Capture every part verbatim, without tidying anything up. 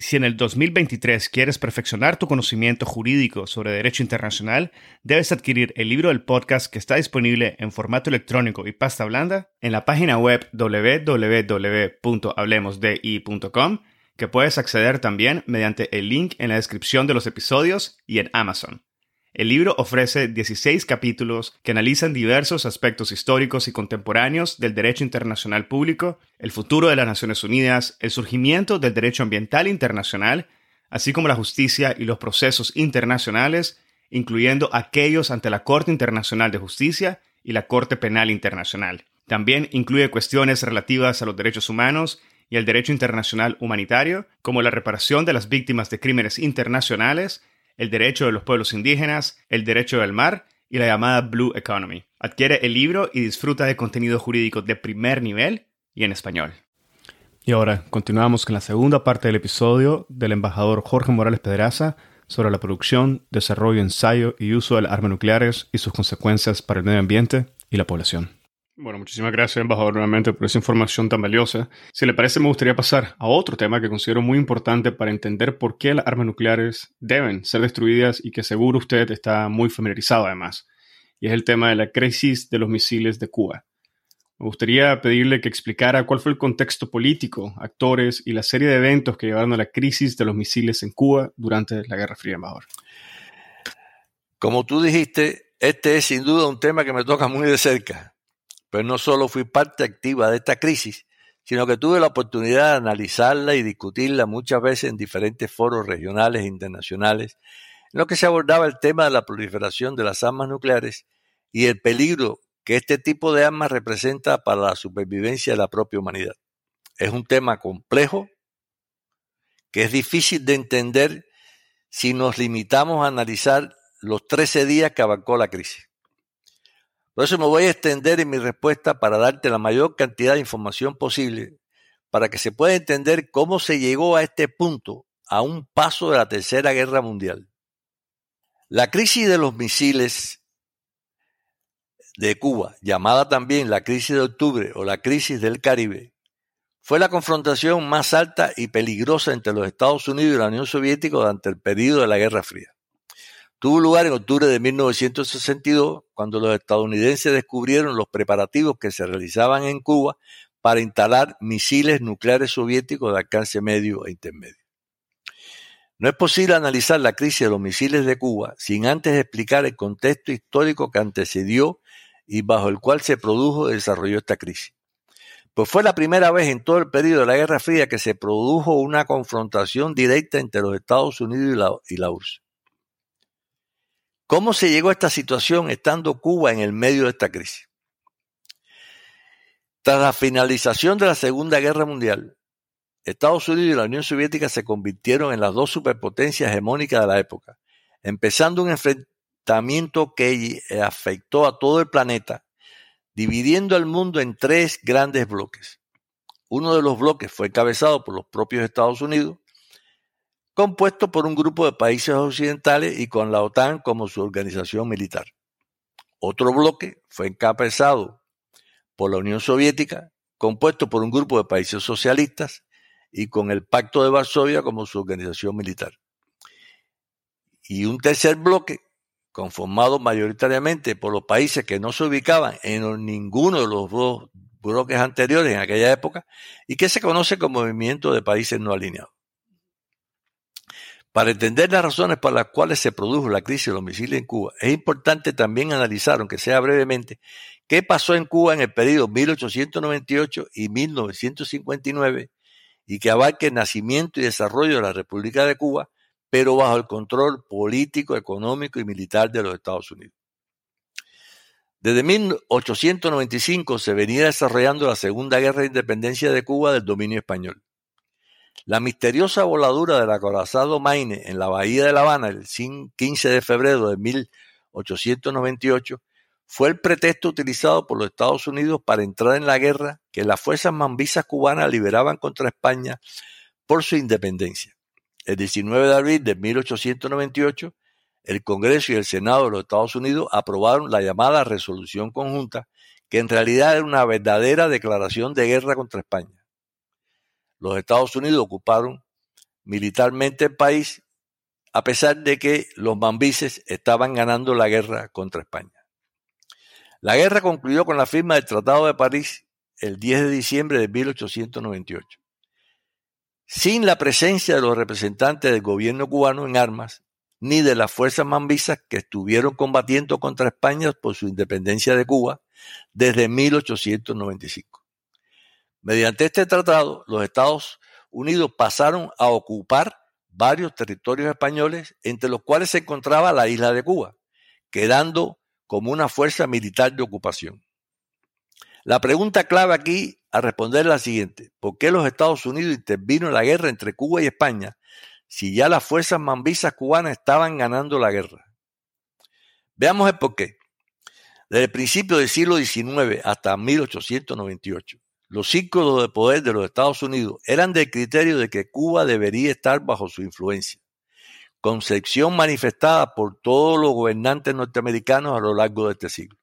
Si en el dos mil veintitrés quieres perfeccionar tu conocimiento jurídico sobre derecho internacional, debes adquirir el libro del podcast que está disponible en formato electrónico y pasta blanda en la página web doble u doble u doble u punto hablemos d i punto com, que puedes acceder también mediante el link en la descripción de los episodios y en Amazon. El libro ofrece dieciséis capítulos que analizan diversos aspectos históricos y contemporáneos del derecho internacional público, el futuro de las Naciones Unidas, el surgimiento del derecho ambiental internacional, así como la justicia y los procesos internacionales, incluyendo aquellos ante la Corte Internacional de Justicia y la Corte Penal Internacional. También incluye cuestiones relativas a los derechos humanos y el derecho internacional humanitario, como la reparación de las víctimas de crímenes internacionales, el derecho de los pueblos indígenas, el derecho del mar y la llamada Blue Economy. Adquiere el libro y disfruta de contenido jurídico de primer nivel y en español. Y ahora continuamos con la segunda parte del episodio del embajador Jorge Morales Pedraza sobre la producción, desarrollo, ensayo y uso de las armas nucleares y sus consecuencias para el medio ambiente y la población. Bueno, muchísimas gracias, embajador, nuevamente por esa información tan valiosa. Si le parece, me gustaría pasar a otro tema que considero muy importante para entender por qué las armas nucleares deben ser destruidas y que seguro usted está muy familiarizado además. Y es el tema de la crisis de los misiles de Cuba. Me gustaría pedirle que explicara cuál fue el contexto político, actores y la serie de eventos que llevaron a la crisis de los misiles en Cuba durante la Guerra Fría, embajador. Como tú dijiste, este es sin duda un tema que me toca muy de cerca. Pero no solo fui parte activa de esta crisis, sino que tuve la oportunidad de analizarla y discutirla muchas veces en diferentes foros regionales e internacionales, en los que se abordaba el tema de la proliferación de las armas nucleares y el peligro que este tipo de armas representa para la supervivencia de la propia humanidad. Es un tema complejo que es difícil de entender si nos limitamos a analizar los trece días que abarcó la crisis. Por eso me voy a extender en mi respuesta para darte la mayor cantidad de información posible para que se pueda entender cómo se llegó a este punto a un paso de la Tercera Guerra Mundial. La crisis de los misiles de Cuba, llamada también la crisis de octubre o la crisis del Caribe, fue la confrontación más alta y peligrosa entre los Estados Unidos y la Unión Soviética durante el periodo de la Guerra Fría. Tuvo lugar en octubre de mil novecientos sesenta y dos, cuando los estadounidenses descubrieron los preparativos que se realizaban en Cuba para instalar misiles nucleares soviéticos de alcance medio e intermedio. No es posible analizar la crisis de los misiles de Cuba sin antes explicar el contexto histórico que antecedió y bajo el cual se produjo y desarrolló esta crisis. Pues fue la primera vez en todo el periodo de la Guerra Fría que se produjo una confrontación directa entre los Estados Unidos y la, y la U R S S. ¿Cómo se llegó a esta situación estando Cuba en el medio de esta crisis? Tras la finalización de la Segunda Guerra Mundial, Estados Unidos y la Unión Soviética se convirtieron en las dos superpotencias hegemónicas de la época, empezando un enfrentamiento que afectó a todo el planeta, dividiendo al mundo en tres grandes bloques. Uno de los bloques fue encabezado por los propios Estados Unidos, compuesto por un grupo de países occidentales y con la OTAN como su organización militar. Otro bloque fue encabezado por la Unión Soviética, compuesto por un grupo de países socialistas y con el Pacto de Varsovia como su organización militar. Y un tercer bloque, conformado mayoritariamente por los países que no se ubicaban en ninguno de los dos bloques anteriores en aquella época y que se conoce como Movimiento de Países No Alineados. Para entender las razones por las cuales se produjo la crisis de los misiles en Cuba, es importante también analizar, aunque sea brevemente, qué pasó en Cuba en el periodo mil ochocientos noventa y ocho y mil novecientos cincuenta y nueve y que abarque el nacimiento y desarrollo de la República de Cuba, pero bajo el control político, económico y militar de los Estados Unidos. Desde mil ochocientos noventa y cinco se venía desarrollando la Segunda Guerra de Independencia de Cuba del dominio español. La misteriosa voladura del acorazado Maine en la bahía de La Habana el quince de febrero de mil ochocientos noventa y ocho fue el pretexto utilizado por los Estados Unidos para entrar en la guerra que las fuerzas mambisas cubanas liberaban contra España por su independencia. El diecinueve de abril de mil ochocientos noventa y ocho, el Congreso y el Senado de los Estados Unidos aprobaron la llamada Resolución Conjunta, que en realidad era una verdadera declaración de guerra contra España. Los Estados Unidos ocuparon militarmente el país, a pesar de que los mambises estaban ganando la guerra contra España. La guerra concluyó con la firma del Tratado de París el diez de diciembre de mil ochocientos noventa y ocho. Sin la presencia de los representantes del gobierno cubano en armas, ni de las fuerzas mambisas que estuvieron combatiendo contra España por su independencia de Cuba desde mil ochocientos noventa y cinco. Mediante este tratado, los Estados Unidos pasaron a ocupar varios territorios españoles, entre los cuales se encontraba la isla de Cuba, quedando como una fuerza militar de ocupación. La pregunta clave aquí a responder es la siguiente: ¿por qué los Estados Unidos intervino en la guerra entre Cuba y España si ya las fuerzas mambisas cubanas estaban ganando la guerra? Veamos el porqué. Desde el principio del siglo diecinueve hasta mil ochocientos noventa y ocho, los círculos de poder de los Estados Unidos eran del criterio de que Cuba debería estar bajo su influencia, concepción manifestada por todos los gobernantes norteamericanos a lo largo de este siglo.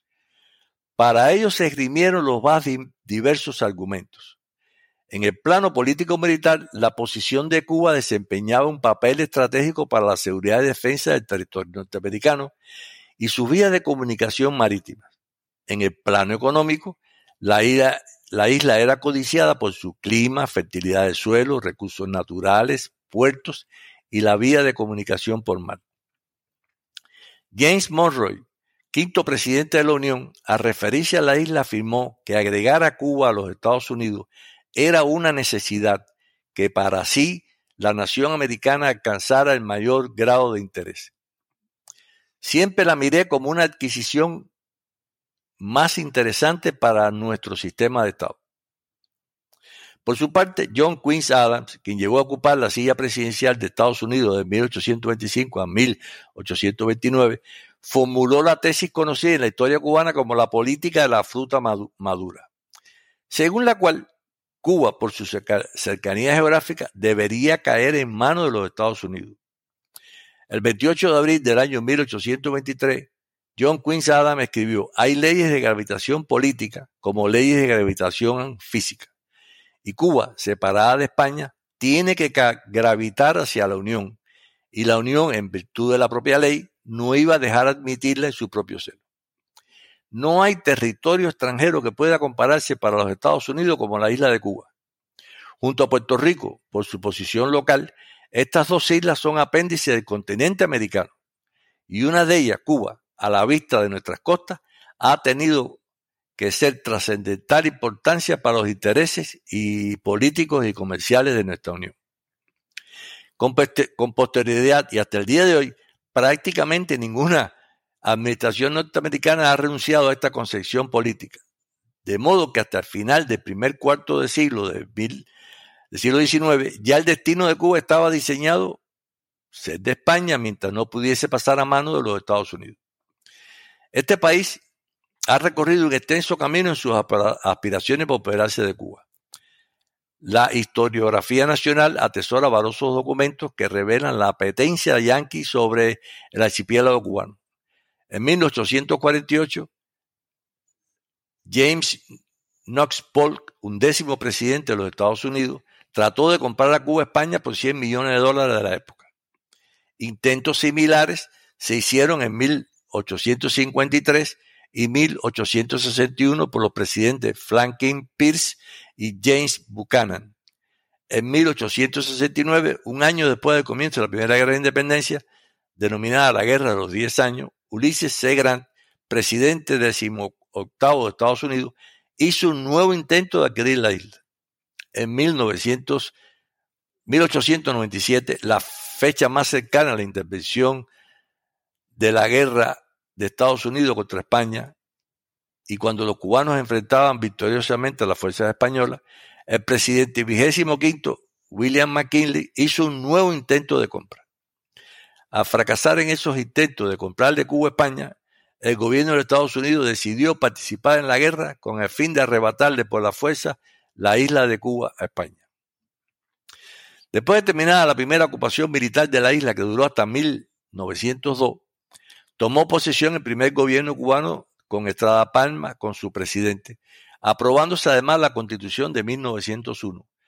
Para ello se esgrimieron los más diversos argumentos. En el plano político-militar, la posición de Cuba desempeñaba un papel estratégico para la seguridad y defensa del territorio norteamericano y sus vías de comunicación marítimas. En el plano económico, la isla, la isla era codiciada por su clima, fertilidad del suelo, recursos naturales, puertos y la vía de comunicación por mar. James Monroe, quinto presidente de la Unión, al referirse a la isla afirmó que agregar a Cuba a los Estados Unidos era una necesidad que para sí la nación americana alcanzara el mayor grado de interés. Siempre la miré como una adquisición más interesante para nuestro sistema de Estado. Por su parte, John Quincy Adams, quien llegó a ocupar la silla presidencial de Estados Unidos de mil ochocientos veinticinco a mil ochocientos veintinueve, formuló la tesis conocida en la historia cubana como la política de la fruta madura, según la cual Cuba, por su cercanía geográfica, debería caer en manos de los Estados Unidos. El veintiocho de abril del año mil ochocientos veintitrés, John Quincy Adams escribió: hay leyes de gravitación política como leyes de gravitación física, y Cuba, separada de España, tiene que gravitar hacia la Unión, y la Unión, en virtud de la propia ley, no iba a dejar admitirla en su propio seno. No hay territorio extranjero que pueda compararse para los Estados Unidos como la isla de Cuba. Junto a Puerto Rico, por su posición local, estas dos islas son apéndices del continente americano, y una de ellas, Cuba, a la vista de nuestras costas, ha tenido que ser trascendental importancia para los intereses y políticos y comerciales de nuestra Unión. Con, con posterioridad y hasta el día de hoy, prácticamente ninguna administración norteamericana ha renunciado a esta concepción política, de modo que hasta el final del primer cuarto de siglo del, mil, del siglo diecinueve ya el destino de Cuba estaba diseñado ser de España mientras no pudiese pasar a manos de los Estados Unidos. Este país ha recorrido un extenso camino en sus aspiraciones por apoderarse de Cuba. La historiografía nacional atesora valiosos documentos que revelan la apetencia yanqui sobre el archipiélago cubano. En mil ochocientos cuarenta y ocho, James Knox Polk, undécimo presidente de los Estados Unidos, trató de comprar a Cuba a España por cien millones de dólares de la época. Intentos similares se hicieron en mil ochocientos cincuenta y tres y mil ochocientos sesenta y uno por los presidentes Franklin Pierce y James Buchanan. En mil ochocientos sesenta y nueve, un año después del comienzo de la Primera Guerra de Independencia, denominada la Guerra de los Diez Años, Ulysses C. Grant, presidente decimoctavo de Estados Unidos, hizo un nuevo intento de adquirir la isla. En mil ochocientos noventa y siete, la fecha más cercana a la intervención de la guerra de Estados Unidos contra España, y cuando los cubanos enfrentaban victoriosamente a las fuerzas españolas, el presidente vigésimo quinto, William McKinley, hizo un nuevo intento de compra. Al fracasar en esos intentos de comprar de Cuba a España, el gobierno de Estados Unidos decidió participar en la guerra con el fin de arrebatarle por la fuerza la isla de Cuba a España. Después de terminada la primera ocupación militar de la isla, que duró hasta mil novecientos dos, tomó posesión el primer gobierno cubano con Estrada Palma, con su presidente, aprobándose además la Constitución de mil novecientos uno.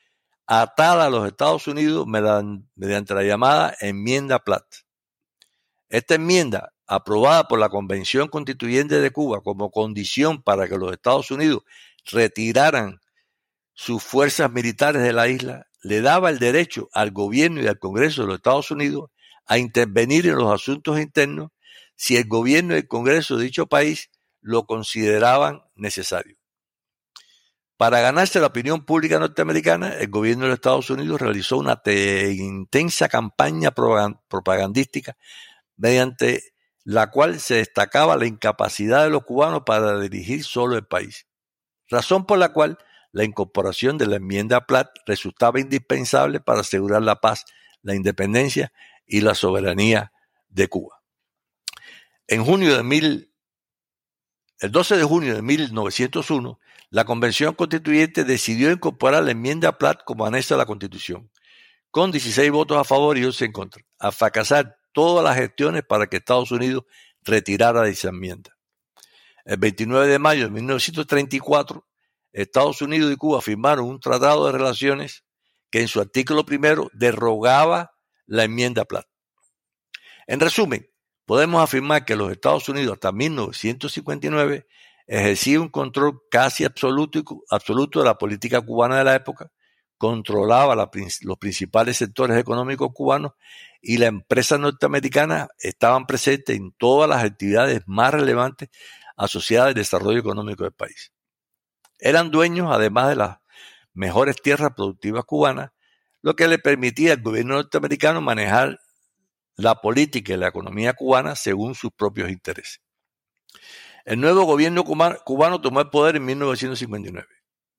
atada a los Estados Unidos mediante la llamada Enmienda Platt. Esta enmienda, aprobada por la Convención Constituyente de Cuba como condición para que los Estados Unidos retiraran sus fuerzas militares de la isla, le daba el derecho al gobierno y al Congreso de los Estados Unidos a intervenir en los asuntos internos si el gobierno y el Congreso de dicho país lo consideraban necesario. Para ganarse la opinión pública norteamericana, el gobierno de los Estados Unidos realizó una intensa campaña propagandística mediante la cual se destacaba la incapacidad de los cubanos para dirigir solo el país, razón por la cual la incorporación de la enmienda Platt resultaba indispensable para asegurar la paz, la independencia y la soberanía de Cuba. En junio de mil, el doce de junio de mil novecientos uno, la Convención Constituyente decidió incorporar la enmienda Platt como anexo a la Constitución, con dieciséis votos a favor y once en contra, a fracasar todas las gestiones para que Estados Unidos retirara dicha enmienda. El veintinueve de mayo de mil novecientos treinta y cuatro, Estados Unidos y Cuba firmaron un tratado de relaciones que en su artículo primero derogaba la enmienda Platt. En resumen, podemos afirmar que los Estados Unidos hasta mil novecientos cincuenta y nueve ejercía un control casi absoluto, absoluto de la política cubana de la época, controlaba la, los principales sectores económicos cubanos y las empresas norteamericanas estaban presentes en todas las actividades más relevantes asociadas al desarrollo económico del país. Eran dueños, además de las mejores tierras productivas cubanas, lo que le permitía al gobierno norteamericano manejar la política y la economía cubana según sus propios intereses. El nuevo gobierno cubano, cubano tomó el poder en mil novecientos cincuenta y nueve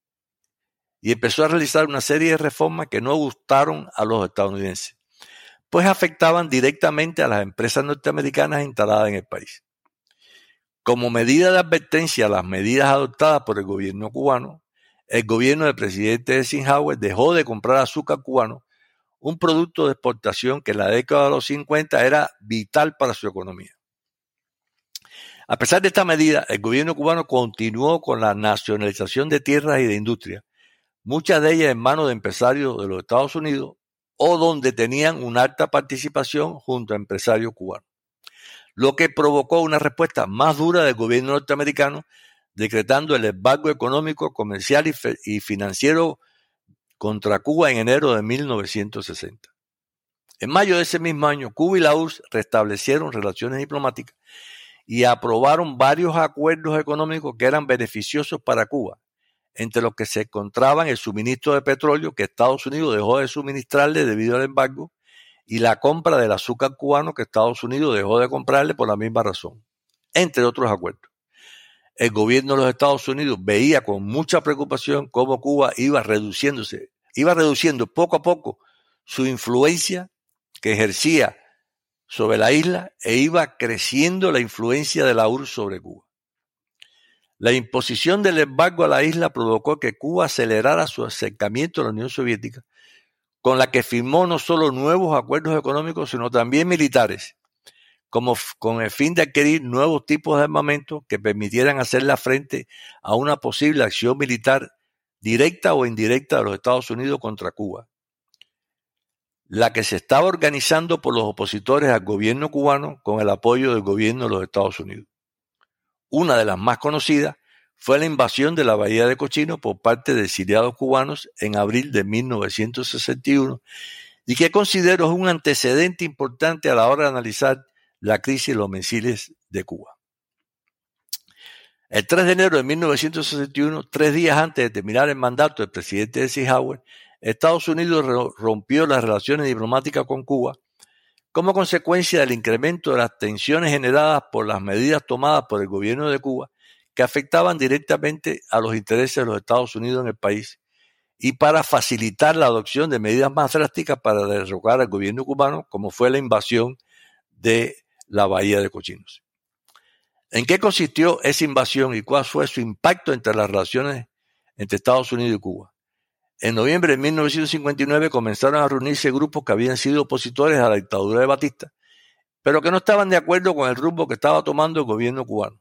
y empezó a realizar una serie de reformas que no gustaron a los estadounidenses, pues afectaban directamente a las empresas norteamericanas instaladas en el país. Como medida de advertencia a las medidas adoptadas por el gobierno cubano, el gobierno del presidente Eisenhower dejó de comprar azúcar cubano, un producto de exportación que en la década de los cincuenta era vital para su economía. A pesar de esta medida, el gobierno cubano continuó con la nacionalización de tierras y de industria, muchas de ellas en manos de empresarios de los Estados Unidos o donde tenían una alta participación junto a empresarios cubanos, lo que provocó una respuesta más dura del gobierno norteamericano, decretando el embargo económico, comercial y, y financiero contra Cuba en enero de mil novecientos sesenta. En mayo de ese mismo año, Cuba y la U R S S restablecieron relaciones diplomáticas y aprobaron varios acuerdos económicos que eran beneficiosos para Cuba, entre los que se encontraban el suministro de petróleo que Estados Unidos dejó de suministrarle debido al embargo y la compra del azúcar cubano que Estados Unidos dejó de comprarle por la misma razón, entre otros acuerdos. El gobierno de los Estados Unidos veía con mucha preocupación cómo Cuba iba reduciéndose, iba reduciendo poco a poco su influencia que ejercía sobre la isla e iba creciendo la influencia de la U R S S sobre Cuba. La imposición del embargo a la isla provocó que Cuba acelerara su acercamiento a la Unión Soviética, con la que firmó no solo nuevos acuerdos económicos, sino también militares, como con el fin de adquirir nuevos tipos de armamento que permitieran hacerle frente a una posible acción militar directa o indirecta de los Estados Unidos contra Cuba, la que se estaba organizando por los opositores al gobierno cubano con el apoyo del gobierno de los Estados Unidos. Una de las más conocidas fue la invasión de la Bahía de Cochinos por parte de exiliados cubanos en abril de mil novecientos sesenta y uno y que considero un antecedente importante a la hora de analizar la crisis de los misiles de Cuba. El tres de enero de mil novecientos sesenta y uno, tres días antes de terminar el mandato del presidente Eisenhower, Estados Unidos rompió las relaciones diplomáticas con Cuba como consecuencia del incremento de las tensiones generadas por las medidas tomadas por el gobierno de Cuba que afectaban directamente a los intereses de los Estados Unidos en el país y para facilitar la adopción de medidas más drásticas para derrocar al gobierno cubano, como fue la invasión de la Bahía de Cochinos. ¿En qué consistió esa invasión y cuál fue su impacto entre las relaciones entre Estados Unidos y Cuba? En noviembre de mil novecientos cincuenta y nueve comenzaron a reunirse grupos que habían sido opositores a la dictadura de Batista, pero que no estaban de acuerdo con el rumbo que estaba tomando el gobierno cubano.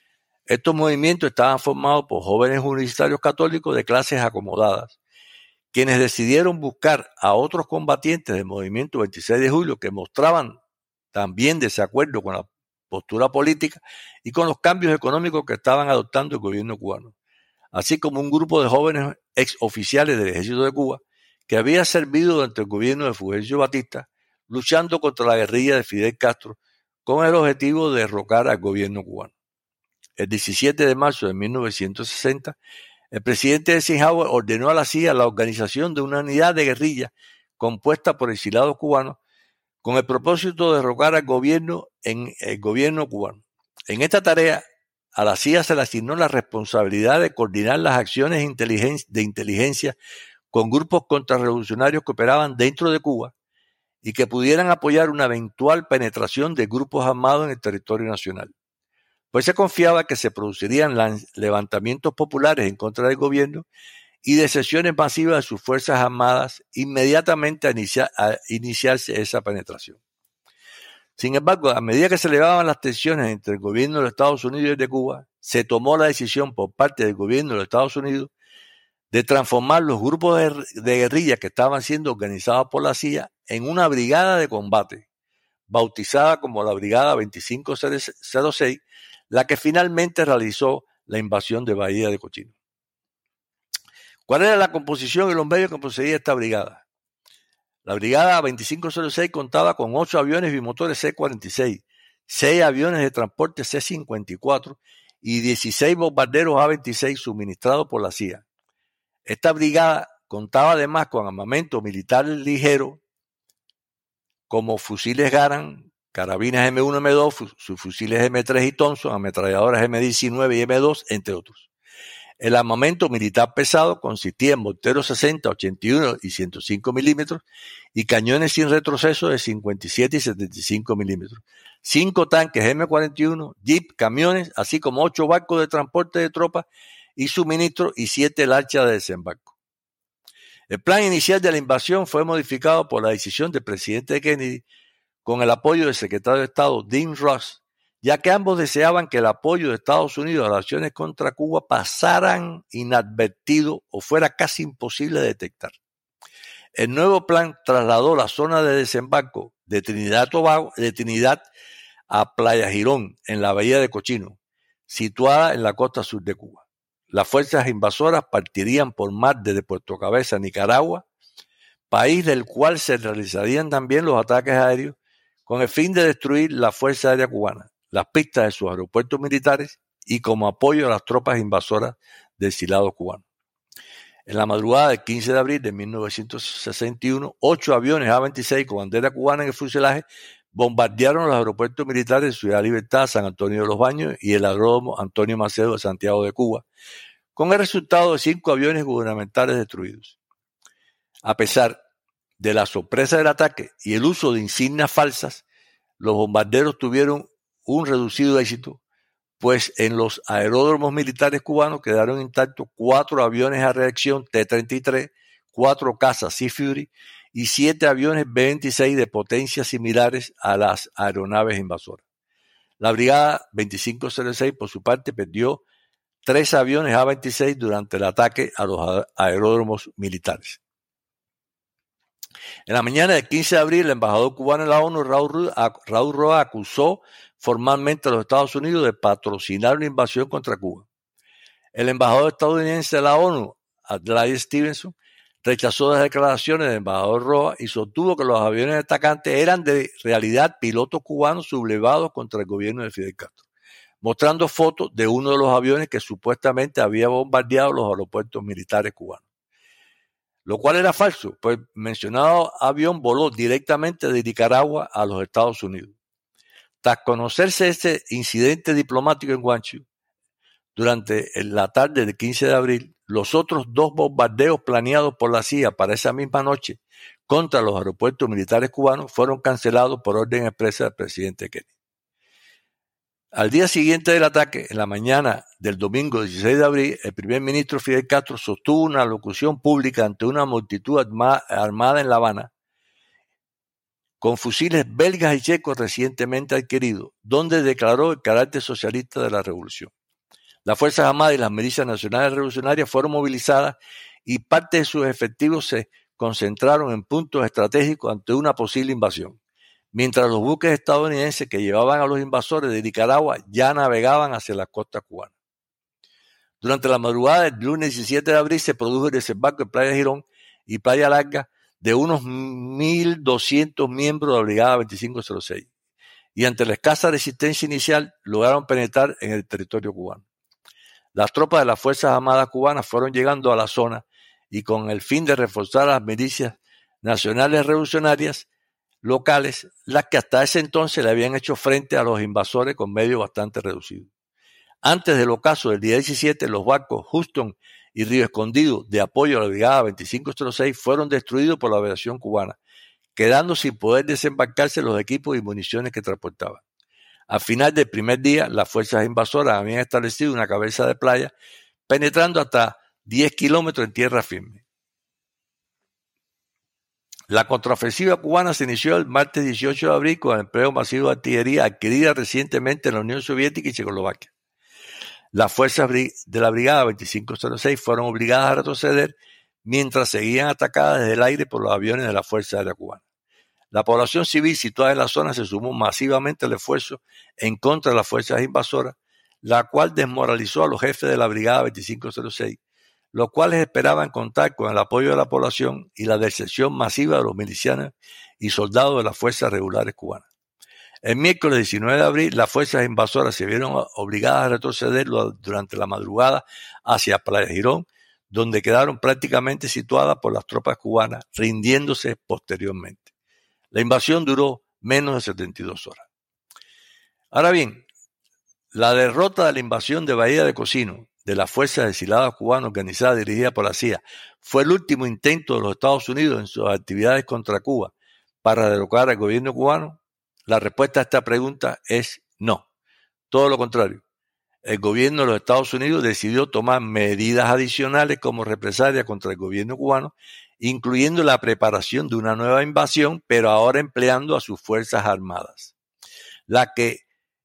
Estos movimientos estaban formados por jóvenes universitarios católicos de clases acomodadas, quienes decidieron buscar a otros combatientes del movimiento veintiséis de julio que mostraban también desacuerdo con la postura política y con los cambios económicos que estaban adoptando el gobierno cubano, así como un grupo de jóvenes ex oficiales del ejército de Cuba que había servido durante el gobierno de Fulgencio Batista, luchando contra la guerrilla de Fidel Castro con el objetivo de derrocar al gobierno cubano. El diecisiete de marzo de mil novecientos sesenta, el presidente Eisenhower ordenó a la C I A la organización de una unidad de guerrilla compuesta por exiliados cubanos con el propósito de derrocar al gobierno en el gobierno cubano. En esta tarea, a la C I A se le asignó la responsabilidad de coordinar las acciones de inteligencia con grupos contrarrevolucionarios que operaban dentro de Cuba y que pudieran apoyar una eventual penetración de grupos armados en el territorio nacional. Pues se confiaba que se producirían levantamientos populares en contra del gobierno y de sesiones masivas de sus fuerzas armadas inmediatamente a, inicia, a iniciarse esa penetración. Sin embargo, a medida que se elevaban las tensiones entre el gobierno de los Estados Unidos y el de Cuba, se tomó la decisión por parte del gobierno de los Estados Unidos de transformar los grupos de, de guerrilla que estaban siendo organizados por la C I A en una brigada de combate, bautizada como la Brigada veinticinco cero seis, la que finalmente realizó la invasión de Bahía de Cochinos. ¿Cuál era la composición y los medios que poseía esta brigada? La Brigada veinticinco cero seis contaba con ocho aviones bimotores C cuarenta y seis, seis aviones de transporte C cincuenta y cuatro y dieciséis bombarderos A veintiséis suministrados por la C I A. Esta brigada contaba además con armamento militar ligero como fusiles Garand, carabinas eme uno, eme dos, subfusiles eme tres y Thompson, ametralladoras eme diecinueve y eme dos, entre otros. El armamento militar pesado consistía en morteros sesenta, ochenta y uno y ciento cinco milímetros y cañones sin retroceso de cincuenta y siete y setenta y cinco milímetros. Cinco tanques eme cuarenta y uno, jeep, camiones, así como ocho barcos de transporte de tropas y suministro y siete lanchas de desembarco. El plan inicial de la invasión fue modificado por la decisión del presidente Kennedy con el apoyo del secretario de Estado Dean Rusk, ya que ambos deseaban que el apoyo de Estados Unidos a las acciones contra Cuba pasaran inadvertido o fuera casi imposible de detectar. El nuevo plan trasladó la zona de desembarco de Trinidad, Tobago, de Trinidad a Playa Girón, en la bahía de Cochinos, situada en la costa sur de Cuba. Las fuerzas invasoras partirían por mar desde Puerto Cabeza, Nicaragua, país del cual se realizarían también los ataques aéreos con el fin de destruir la Fuerza Aérea Cubana, las pistas de sus aeropuertos militares y como apoyo a las tropas invasoras del exilado cubano. En la madrugada del quince de abril de mil novecientos sesenta y uno, ocho aviones A veintiséis con bandera cubana en el fuselaje bombardearon los aeropuertos militares de Ciudad Libertad, San Antonio de los Baños y el aeródromo Antonio Macedo de Santiago de Cuba, con el resultado de cinco aviones gubernamentales destruidos. A pesar de la sorpresa del ataque y el uso de insignias falsas, los bombarderos tuvieron un reducido éxito, pues en los aeródromos militares cubanos quedaron intactos cuatro aviones a reacción T treinta y tres, cuatro cazas Sea Fury y siete aviones B veintiséis de potencias similares a las aeronaves invasoras. La Brigada veinticinco cero seis, por su parte, perdió tres aviones A veintiséis durante el ataque a los aeródromos militares. En la mañana del quince de abril, el embajador cubano en la ONU, Raúl, Raúl Roa, acusó formalmente a los Estados Unidos de patrocinar una invasión contra Cuba. El embajador estadounidense de la ONU, Adlai Stevenson, rechazó las declaraciones del embajador Roa y sostuvo que los aviones atacantes eran de realidad pilotos cubanos sublevados contra el gobierno de Fidel Castro, mostrando fotos de uno de los aviones que supuestamente había bombardeado los aeropuertos militares cubanos. Lo cual era falso, pues el mencionado avión voló directamente de Nicaragua a los Estados Unidos. Tras conocerse este incidente diplomático en Guangzhou, durante la tarde del quince de abril, los otros dos bombardeos planeados por la C I A para esa misma noche contra los aeropuertos militares cubanos fueron cancelados por orden expresa del presidente Kennedy. Al día siguiente del ataque, en la mañana del domingo dieciséis de abril, el primer ministro Fidel Castro sostuvo una locución pública ante una multitud arma, armada en La Habana con fusiles belgas y checos recientemente adquiridos, donde declaró el carácter socialista de la revolución. Las Fuerzas Armadas y las milicias nacionales revolucionarias fueron movilizadas y parte de sus efectivos se concentraron en puntos estratégicos ante una posible invasión, mientras los buques estadounidenses que llevaban a los invasores de Nicaragua ya navegaban hacia las costas cubanas. Durante la madrugada del lunes diecisiete de abril se produjo el desembarco en Playa Girón y Playa Larga de unos mil doscientos miembros de la Brigada veinticinco cero seis, y ante la escasa resistencia inicial lograron penetrar en el territorio cubano. Las tropas de las Fuerzas Armadas cubanas fueron llegando a la zona y con el fin de reforzar las milicias nacionales revolucionarias locales, las que hasta ese entonces le habían hecho frente a los invasores con medios bastante reducidos. Antes del ocaso del día diecisiete, los barcos Houston y Río Escondido de apoyo a la Brigada veinticinco cero seis fueron destruidos por la aviación cubana, quedando sin poder desembarcarse los equipos y municiones que transportaban. Al final del primer día, las fuerzas invasoras habían establecido una cabeza de playa, penetrando hasta diez kilómetros en tierra firme. La contraofensiva cubana se inició el martes dieciocho de abril con el empleo masivo de artillería adquirida recientemente en la Unión Soviética y Checoslovaquia. Las fuerzas de la Brigada veinticinco cero seis fueron obligadas a retroceder mientras seguían atacadas desde el aire por los aviones de la Fuerza Aérea Cubana. La población civil situada en la zona se sumó masivamente al esfuerzo en contra de las fuerzas invasoras, la cual desmoralizó a los jefes de la Brigada veinticinco cero seis, los cuales esperaban contar con el apoyo de la población y la deserción masiva de los milicianos y soldados de las fuerzas regulares cubanas. El miércoles diecinueve de abril, las fuerzas invasoras se vieron obligadas a retroceder durante la madrugada hacia Playa Girón, donde quedaron prácticamente situadas por las tropas cubanas, rindiéndose posteriormente. La invasión duró menos de setenta y dos horas. Ahora bien, la derrota de la invasión de Bahía de Cocino de las fuerzas exiladas cubanas organizadas y dirigidas por la C I A fue el último intento de los Estados Unidos en sus actividades contra Cuba para derrocar al gobierno cubano. La respuesta a esta pregunta es no. Todo lo contrario. El gobierno de los Estados Unidos decidió tomar medidas adicionales como represalia contra el gobierno cubano, incluyendo la preparación de una nueva invasión, pero ahora empleando a sus fuerzas armadas, las que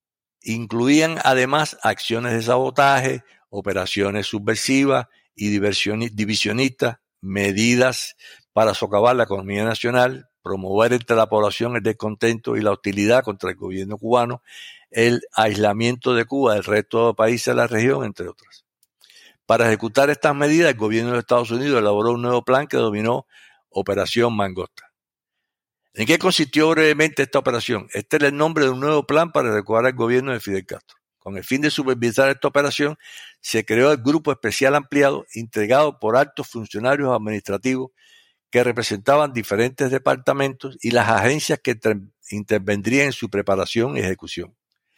incluían además acciones de sabotaje, operaciones subversivas y divisionistas, medidas para socavar la economía nacional, promover entre la población el descontento y la hostilidad contra el gobierno cubano, el aislamiento de Cuba del resto de los países de la región, entre otras. Para ejecutar estas medidas, el gobierno de Estados Unidos elaboró un nuevo plan que denominó Operación Mangosta. ¿En qué consistió brevemente esta operación? Este era el nombre de un nuevo plan para recuperar el gobierno de Fidel Castro. Con el fin de supervisar esta operación, se creó el Grupo Especial Ampliado, integrado por altos funcionarios administrativos que representaban diferentes departamentos y las agencias que intervendrían en su preparación y ejecución.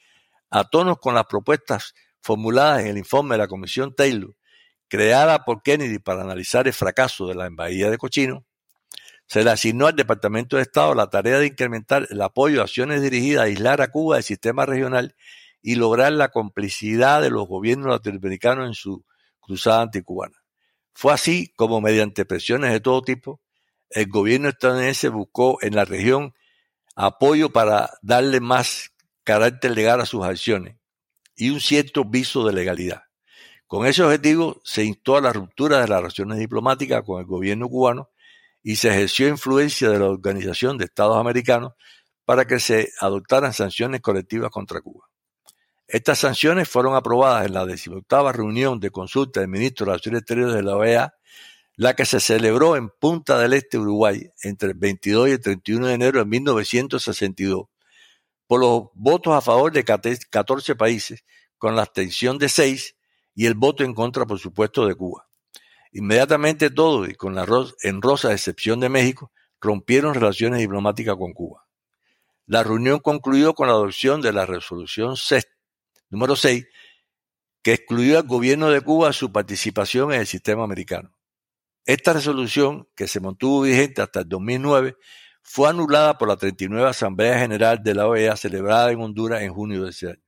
A tono con las propuestas formuladas en el informe de la Comisión Taylor, creada por Kennedy para analizar el fracaso de la embajada de Cochino, se le asignó al Departamento de Estado la tarea de incrementar el apoyo a acciones dirigidas a aislar a Cuba del sistema regional y lograr la complicidad de los gobiernos latinoamericanos en su cruzada anticubana. Fue así como, mediante presiones de todo tipo, el gobierno estadounidense buscó en la región apoyo para darle más carácter legal a sus acciones y un cierto viso de legalidad. Con ese objetivo se instó a la ruptura de las relaciones diplomáticas con el gobierno cubano y se ejerció influencia de la Organización de Estados Americanos para que se adoptaran sanciones colectivas contra Cuba. Estas sanciones fueron aprobadas en la decimoctava reunión de consulta del ministro de Relaciones Exteriores de la O E A, la que se celebró en Punta del Este, Uruguay, entre el veintidós y el treinta y uno de enero de mil novecientos sesenta y dos, por los votos a favor de catorce países, con la abstención de seis y el voto en contra, por supuesto, de Cuba. Inmediatamente todos, y con la honrosa excepción de México, rompieron relaciones diplomáticas con Cuba. La reunión concluyó con la adopción de la resolución número seis, que excluyó al gobierno de Cuba de su participación en el sistema americano. Esta resolución, que se mantuvo vigente hasta el dos mil nueve, fue anulada por la treinta y nueve Asamblea General de la O E A celebrada en Honduras en junio de ese año.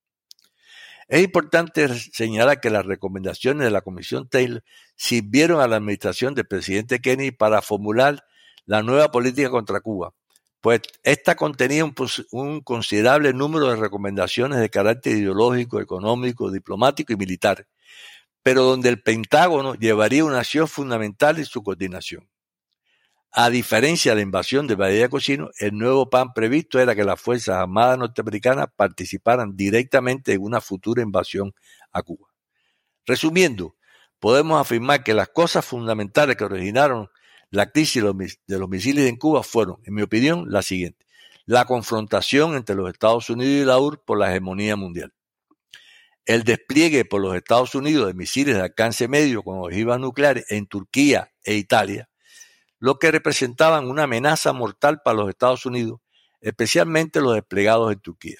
Es importante señalar que las recomendaciones de la Comisión Taylor sirvieron a la administración del presidente Kennedy para formular la nueva política contra Cuba, pues esta contenía un, un considerable número de recomendaciones de carácter ideológico, económico, diplomático y militar, pero donde el Pentágono llevaría una acción fundamental en su coordinación. A diferencia de la invasión de Bahía de Cochinos, el nuevo plan previsto era que las Fuerzas Armadas norteamericanas participaran directamente en una futura invasión a Cuba. Resumiendo, podemos afirmar que las cosas fundamentales que originaron la crisis de los misiles en Cuba fueron, en mi opinión, las siguientes. La confrontación entre los Estados Unidos y la U R S S por la hegemonía mundial. El despliegue por los Estados Unidos de misiles de alcance medio con ojivas nucleares en Turquía e Italia, lo que representaban una amenaza mortal para los Estados Unidos, especialmente los desplegados en Turquía.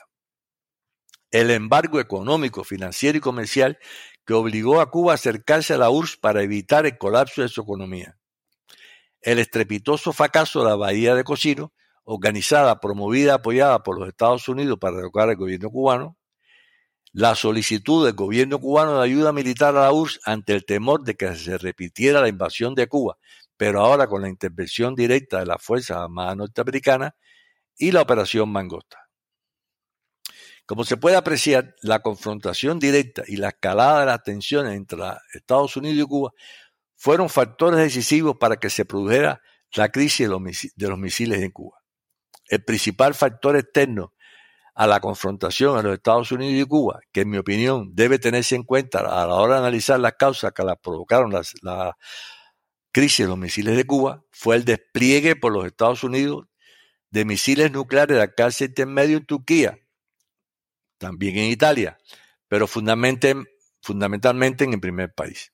El embargo económico, financiero y comercial que obligó a Cuba a acercarse a la U R S S para evitar el colapso de su economía. El estrepitoso fracaso de la Bahía de Cochinos, organizada, promovida y apoyada por los Estados Unidos para derrocar al gobierno cubano. La solicitud del gobierno cubano de ayuda militar a la U R S S ante el temor de que se repitiera la invasión de Cuba, pero ahora con la intervención directa de las Fuerzas Armadas norteamericanas, y la Operación Mangosta. Como se puede apreciar, la confrontación directa y la escalada de las tensiones entre Estados Unidos y Cuba fueron factores decisivos para que se produjera la crisis de los, de los misiles en Cuba. El principal factor externo a la confrontación en los Estados Unidos y Cuba, que en mi opinión debe tenerse en cuenta a la hora de analizar las causas que la provocaron las, la crisis de los misiles de Cuba, fue el despliegue por los Estados Unidos de misiles nucleares de alcance intermedio en Turquía, también en Italia, pero fundamentalmente, fundamentalmente en el primer país.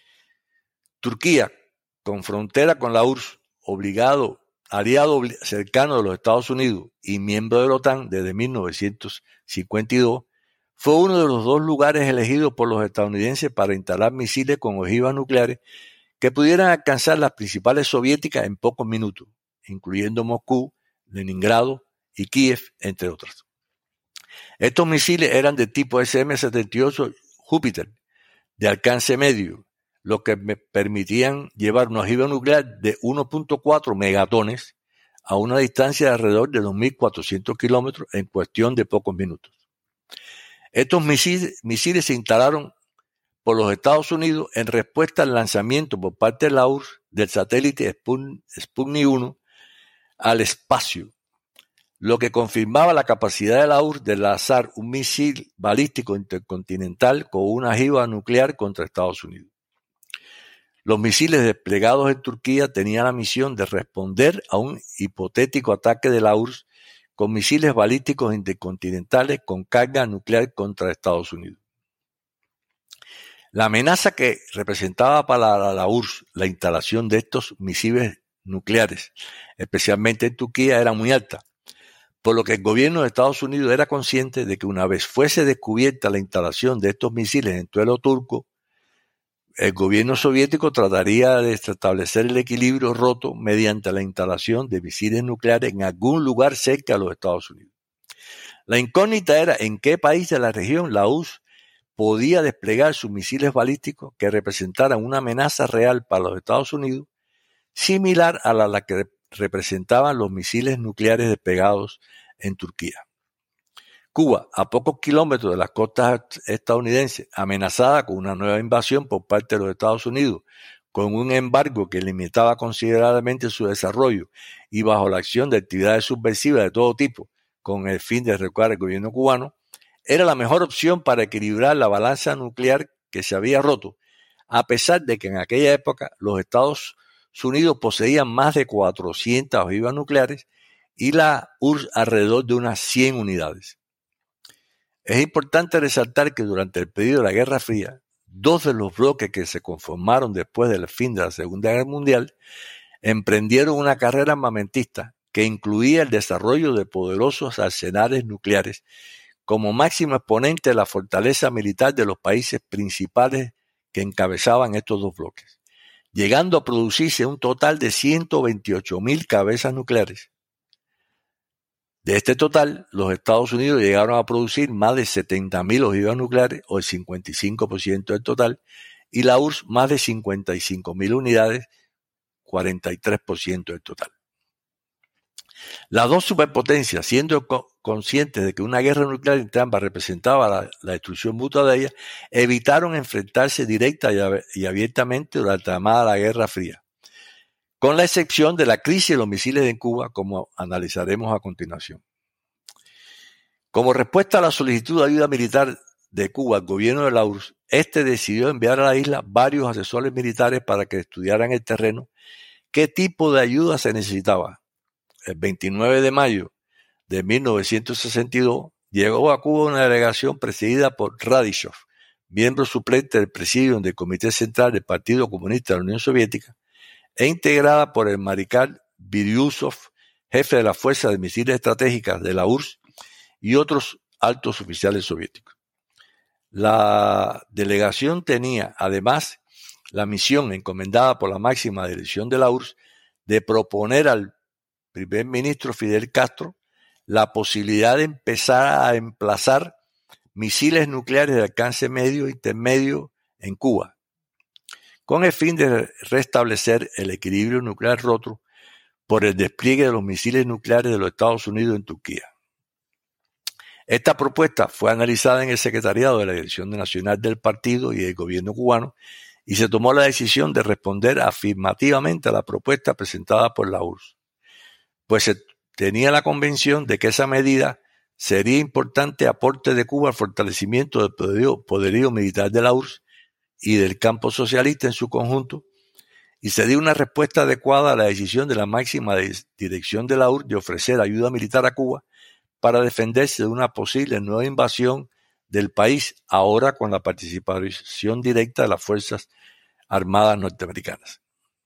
Turquía, con frontera con la U R S S, obligado, aliado cercano de los Estados Unidos y miembro de la OTAN desde mil novecientos cincuenta y dos, fue uno de los dos lugares elegidos por los estadounidenses para instalar misiles con ojivas nucleares que pudieran alcanzar las principales soviéticas en pocos minutos, incluyendo Moscú, Leningrado y Kiev, entre otros. Estos misiles eran de tipo S M setenta y ocho Júpiter, de alcance medio, lo que me permitían llevar una ojiva nuclear de uno punto cuatro megatones a una distancia de alrededor de dos mil cuatrocientos kilómetros en cuestión de pocos minutos. Estos misiles, misiles se instalaron por los Estados Unidos en respuesta al lanzamiento por parte de la U R S S del satélite Sputnik uno al espacio, lo que confirmaba la capacidad de la U R S S de lanzar un misil balístico intercontinental con una ojiva nuclear contra Estados Unidos. Los misiles desplegados en Turquía tenían la misión de responder a un hipotético ataque de la U R S S con misiles balísticos intercontinentales con carga nuclear contra Estados Unidos. La amenaza que representaba para la U R S S la instalación de estos misiles nucleares, especialmente en Turquía, era muy alta, por lo que el gobierno de Estados Unidos era consciente de que una vez fuese descubierta la instalación de estos misiles en suelo turco, el gobierno soviético trataría de establecer el equilibrio roto mediante la instalación de misiles nucleares en algún lugar cerca de los Estados Unidos. La incógnita era en qué país de la región la U R S S podía desplegar sus misiles balísticos que representaran una amenaza real para los Estados Unidos, similar a la, la que representaban los misiles nucleares desplegados en Turquía. Cuba, a pocos kilómetros de las costas estadounidenses, amenazada con una nueva invasión por parte de los Estados Unidos, con un embargo que limitaba considerablemente su desarrollo y bajo la acción de actividades subversivas de todo tipo, con el fin de derrocar al gobierno cubano, era la mejor opción para equilibrar la balanza nuclear que se había roto, a pesar de que en aquella época los Estados Unidos poseían más de cuatrocientas ojivas nucleares y la U R S S alrededor de unas cien unidades. Es importante resaltar que durante el periodo de la Guerra Fría, dos de los bloques que se conformaron después del fin de la Segunda Guerra Mundial emprendieron una carrera armamentista que incluía el desarrollo de poderosos arsenales nucleares como máximo exponente de la fortaleza militar de los países principales que encabezaban estos dos bloques, llegando a producirse un total de ciento veintiocho mil cabezas nucleares. De este total, los Estados Unidos llegaron a producir más de setenta mil ojivas nucleares, o el cincuenta y cinco por ciento del total, y la U R S S más de cincuenta y cinco mil unidades, cuarenta y tres por ciento del total. Las dos superpotencias, siendo co- conscientes de que una guerra nuclear entre ambas representaba la, la destrucción mutua de ellas, evitaron enfrentarse directa y, ab- y abiertamente durante la llamada la Guerra Fría, con la excepción de la crisis de los misiles en Cuba, como analizaremos a continuación. Como respuesta a la solicitud de ayuda militar de Cuba al gobierno de la U R S S, este decidió enviar a la isla varios asesores militares para que estudiaran el terreno qué tipo de ayuda se necesitaba. El veintinueve de mayo de mil novecientos sesenta y dos llegó a Cuba una delegación presidida por Radishov, miembro suplente del presidium del Comité Central del Partido Comunista de la Unión Soviética, e integrada por el mariscal Biryusov, jefe de la Fuerza de Misiles Estratégicas de la U R S S, y otros altos oficiales soviéticos. La delegación tenía, además, la misión encomendada por la máxima dirección de la U R S S de proponer al primer ministro Fidel Castro la posibilidad de empezar a emplazar misiles nucleares de alcance medio e intermedio en Cuba, con el fin de restablecer el equilibrio nuclear roto por el despliegue de los misiles nucleares de los Estados Unidos en Turquía. Esta propuesta fue analizada en el secretariado de la Dirección Nacional del Partido y del gobierno cubano y se tomó la decisión de responder afirmativamente a la propuesta presentada por la U R S S, pues se tenía la convicción de que esa medida sería importante aporte de Cuba al fortalecimiento del poderío, poderío militar de la U R S S y del campo socialista en su conjunto, y se dio una respuesta adecuada a la decisión de la máxima dirección de la U R S S de ofrecer ayuda militar a Cuba para defenderse de una posible nueva invasión del país, ahora con la participación directa de las Fuerzas Armadas norteamericanas.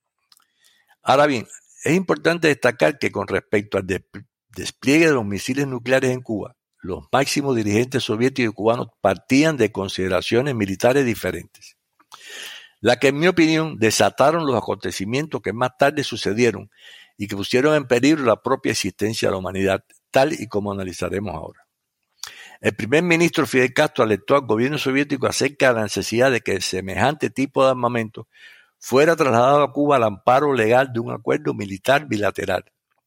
Ahora bien, es importante destacar que con respecto al despliegue de los misiles nucleares en Cuba, los máximos dirigentes soviéticos y cubanos partían de consideraciones militares diferentes, la que en mi opinión desataron los acontecimientos que más tarde sucedieron y que pusieron en peligro la propia existencia de la humanidad, tal y como analizaremos ahora. El primer ministro Fidel Castro alertó al gobierno soviético acerca de la necesidad de que semejante tipo de armamento fuera trasladado a Cuba al amparo legal de un acuerdo militar bilateral,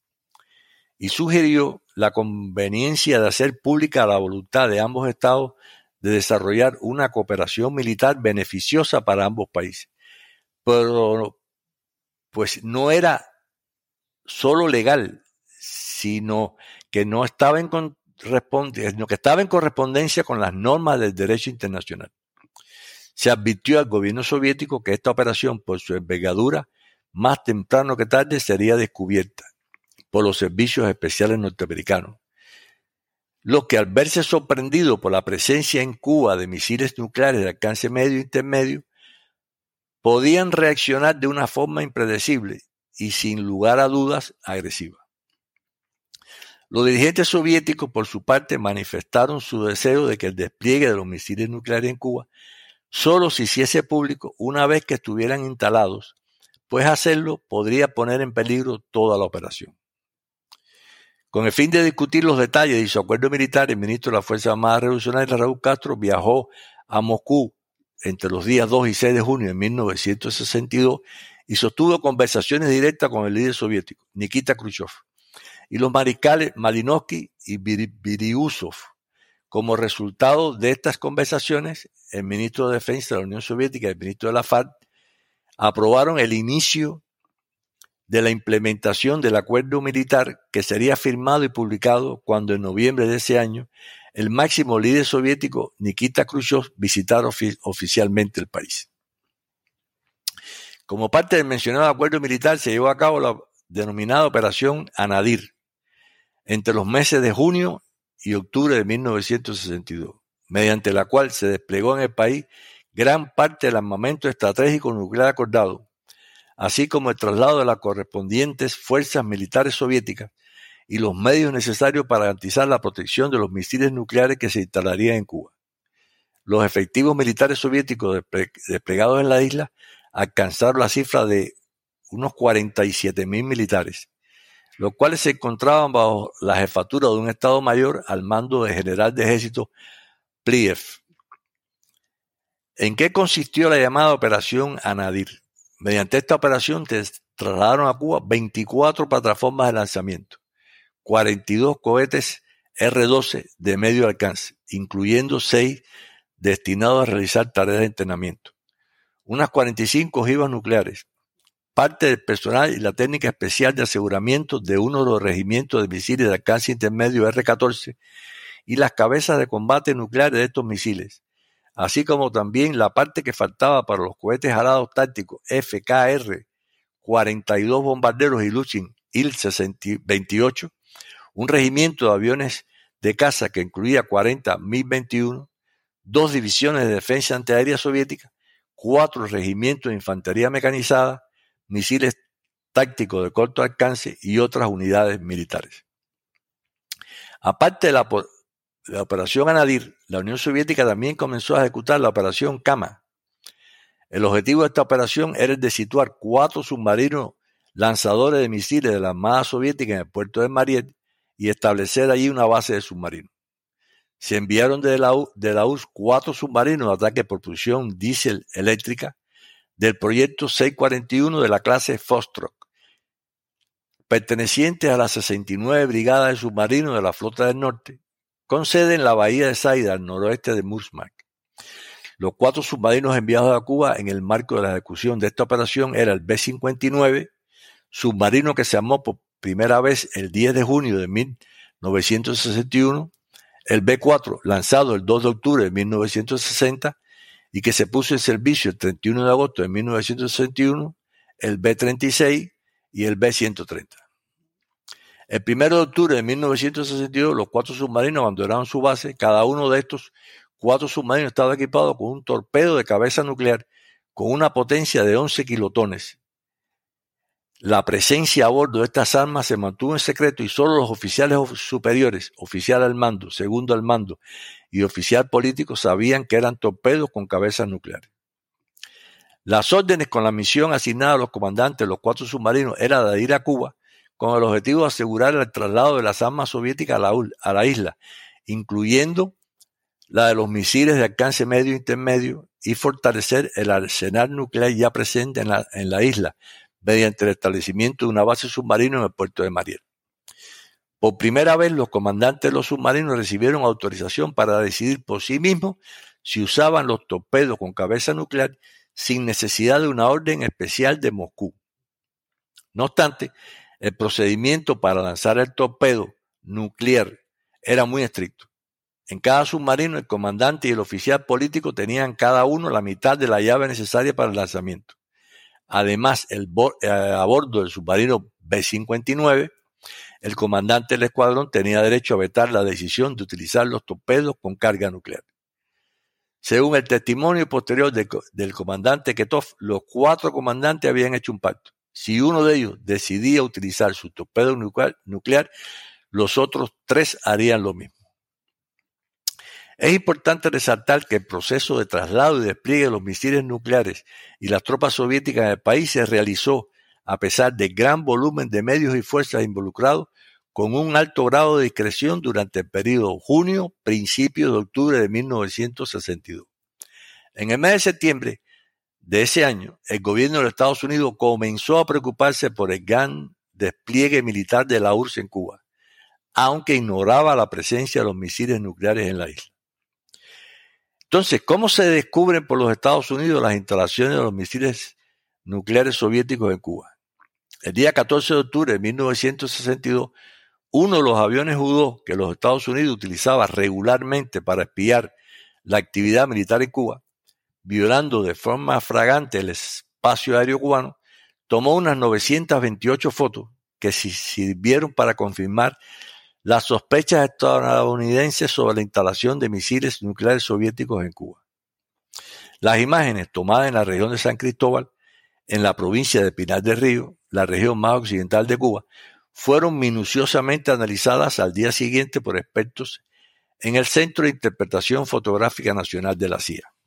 y sugirió la conveniencia de hacer pública la voluntad de ambos estados de desarrollar una cooperación militar beneficiosa para ambos países. Pero pues no era solo legal, sino que no estaba en sino que estaba en correspondencia con las normas del derecho internacional. Se advirtió al gobierno soviético que esta operación, por su envergadura, más temprano que tarde sería descubierta por los servicios especiales norteamericanos, los que al verse sorprendidos por la presencia en Cuba de misiles nucleares de alcance medio e intermedio, podían reaccionar de una forma impredecible y sin lugar a dudas agresiva. Los dirigentes soviéticos, por su parte, manifestaron su deseo de que el despliegue de los misiles nucleares en Cuba solo se hiciese público una vez que estuvieran instalados, pues hacerlo podría poner en peligro toda la operación. Con el fin de discutir los detalles de su acuerdo militar, el ministro de las Fuerzas Armadas Revolucionarias, Raúl Castro, viajó a Moscú entre los días dos y seis de junio de mil novecientos sesenta y dos y sostuvo conversaciones directas con el líder soviético, Nikita Khrushchev, y los mariscales Malinovsky y Biryusov. Como resultado de estas conversaciones, el ministro de Defensa de la Unión Soviética y el ministro de la FARC aprobaron el inicio de la implementación del acuerdo militar que sería firmado y publicado cuando en noviembre de ese año el máximo líder soviético Nikita Khrushchev visitara ofi- oficialmente el país. Como parte del mencionado acuerdo militar se llevó a cabo la denominada Operación Anadyr entre los meses de junio y octubre de mil novecientos sesenta y dos, mediante la cual se desplegó en el país gran parte del armamento estratégico nuclear acordado, así como el traslado de las correspondientes fuerzas militares soviéticas y los medios necesarios para garantizar la protección de los misiles nucleares que se instalarían en Cuba. Los efectivos militares soviéticos desplegados en la isla alcanzaron la cifra de unos cuarenta y siete mil militares, los cuales se encontraban bajo la jefatura de un Estado Mayor al mando del general de ejército Pliev. ¿En qué consistió la llamada Operación Anadyr? Mediante esta operación se trasladaron a Cuba veinticuatro plataformas de lanzamiento, cuarenta y dos cohetes erre doce de medio alcance, incluyendo seis destinados a realizar tareas de entrenamiento, unas cuarenta y cinco ojivas nucleares, parte del personal y la técnica especial de aseguramiento de uno de los regimientos de misiles de alcance intermedio erre catorce y las cabezas de combate nucleares de estos misiles, así como también la parte que faltaba para los cohetes alados tácticos efe ka erre cuarenta y dos bombarderos Ilyushin il veintiocho, un regimiento de aviones de caza que incluía cuarenta mig veintiuno, dos divisiones de defensa antiaérea soviética, cuatro regimientos de infantería mecanizada, misiles tácticos de corto alcance y otras unidades militares. Aparte de la, la operación Anadir, la Unión Soviética también comenzó a ejecutar la operación Kama. El objetivo de esta operación era el de situar cuatro submarinos lanzadores de misiles de la Armada Soviética en el puerto de Mariel y establecer allí una base de submarinos. Se enviaron de la, de la U R S S cuatro submarinos de ataque por propulsión diésel eléctrica del proyecto seiscientos cuarenta y uno de la clase Vostok, pertenecientes a la sesenta y nueve Brigada de Submarinos de la Flota del Norte, con sede en la bahía de Saida, al noroeste de Murmansk. Los cuatro submarinos enviados a Cuba en el marco de la ejecución de esta operación era el be cincuenta y nueve, submarino que se armó por primera vez el diez de junio de mil novecientos sesenta y uno, el be cuatro, lanzado el dos de octubre de mil novecientos sesenta y que se puso en servicio el treinta y uno de agosto de mil novecientos sesenta y uno, el be treinta y seis y el be ciento treinta. El primero de octubre de mil novecientos sesenta y dos, los cuatro submarinos abandonaron su base. Cada uno de estos cuatro submarinos estaba equipado con un torpedo de cabeza nuclear con una potencia de once kilotones. La presencia a bordo de estas armas se mantuvo en secreto y solo los oficiales superiores, oficial al mando, segundo al mando y oficial político sabían que eran torpedos con cabezas nucleares. Las órdenes con la misión asignada a los comandantes de los cuatro submarinos era de ir a Cuba con el objetivo de asegurar el traslado de las armas soviéticas a la, a la isla, incluyendo la de los misiles de alcance medio e intermedio, y fortalecer el arsenal nuclear ya presente en la, en la isla, mediante el establecimiento de una base submarina en el puerto de Mariel. Por primera vez, los comandantes de los submarinos recibieron autorización para decidir por sí mismos si usaban los torpedos con cabeza nuclear sin necesidad de una orden especial de Moscú. No obstante, el procedimiento para lanzar el torpedo nuclear era muy estricto. En cada submarino, el comandante y el oficial político tenían cada uno la mitad de la llave necesaria para el lanzamiento. Además, el bo- eh, a bordo del submarino be cincuenta y nueve, el comandante del escuadrón tenía derecho a vetar la decisión de utilizar los torpedos con carga nuclear. Según el testimonio posterior de, del comandante Ketov, los cuatro comandantes habían hecho un pacto. Si uno de ellos decidía utilizar su torpedo nuclear, nuclear, los otros tres harían lo mismo. Es importante resaltar que el proceso de traslado y despliegue de los misiles nucleares y las tropas soviéticas en el país se realizó a pesar del gran volumen de medios y fuerzas involucrados, con un alto grado de discreción durante el periodo junio-principios de octubre de mil novecientos sesenta y dos. En el mes de septiembre de ese año, el gobierno de los Estados Unidos comenzó a preocuparse por el gran despliegue militar de la U R S S en Cuba, aunque ignoraba la presencia de los misiles nucleares en la isla. Entonces, ¿cómo se descubren por los Estados Unidos las instalaciones de los misiles nucleares soviéticos en Cuba? El día catorce de octubre de mil novecientos sesenta y dos, uno de los aviones U dos que los Estados Unidos utilizaba regularmente para espiar la actividad militar en Cuba, violando de forma flagrante el espacio aéreo cubano, tomó unas novecientas veintiocho fotos que sirvieron para confirmar las sospechas estadounidenses sobre la instalación de misiles nucleares soviéticos en Cuba. Las imágenes tomadas en la región de San Cristóbal, en la provincia de Pinar del Río, la región más occidental de Cuba, fueron minuciosamente analizadas al día siguiente por expertos en el Centro de Interpretación Fotográfica Nacional de la C I A.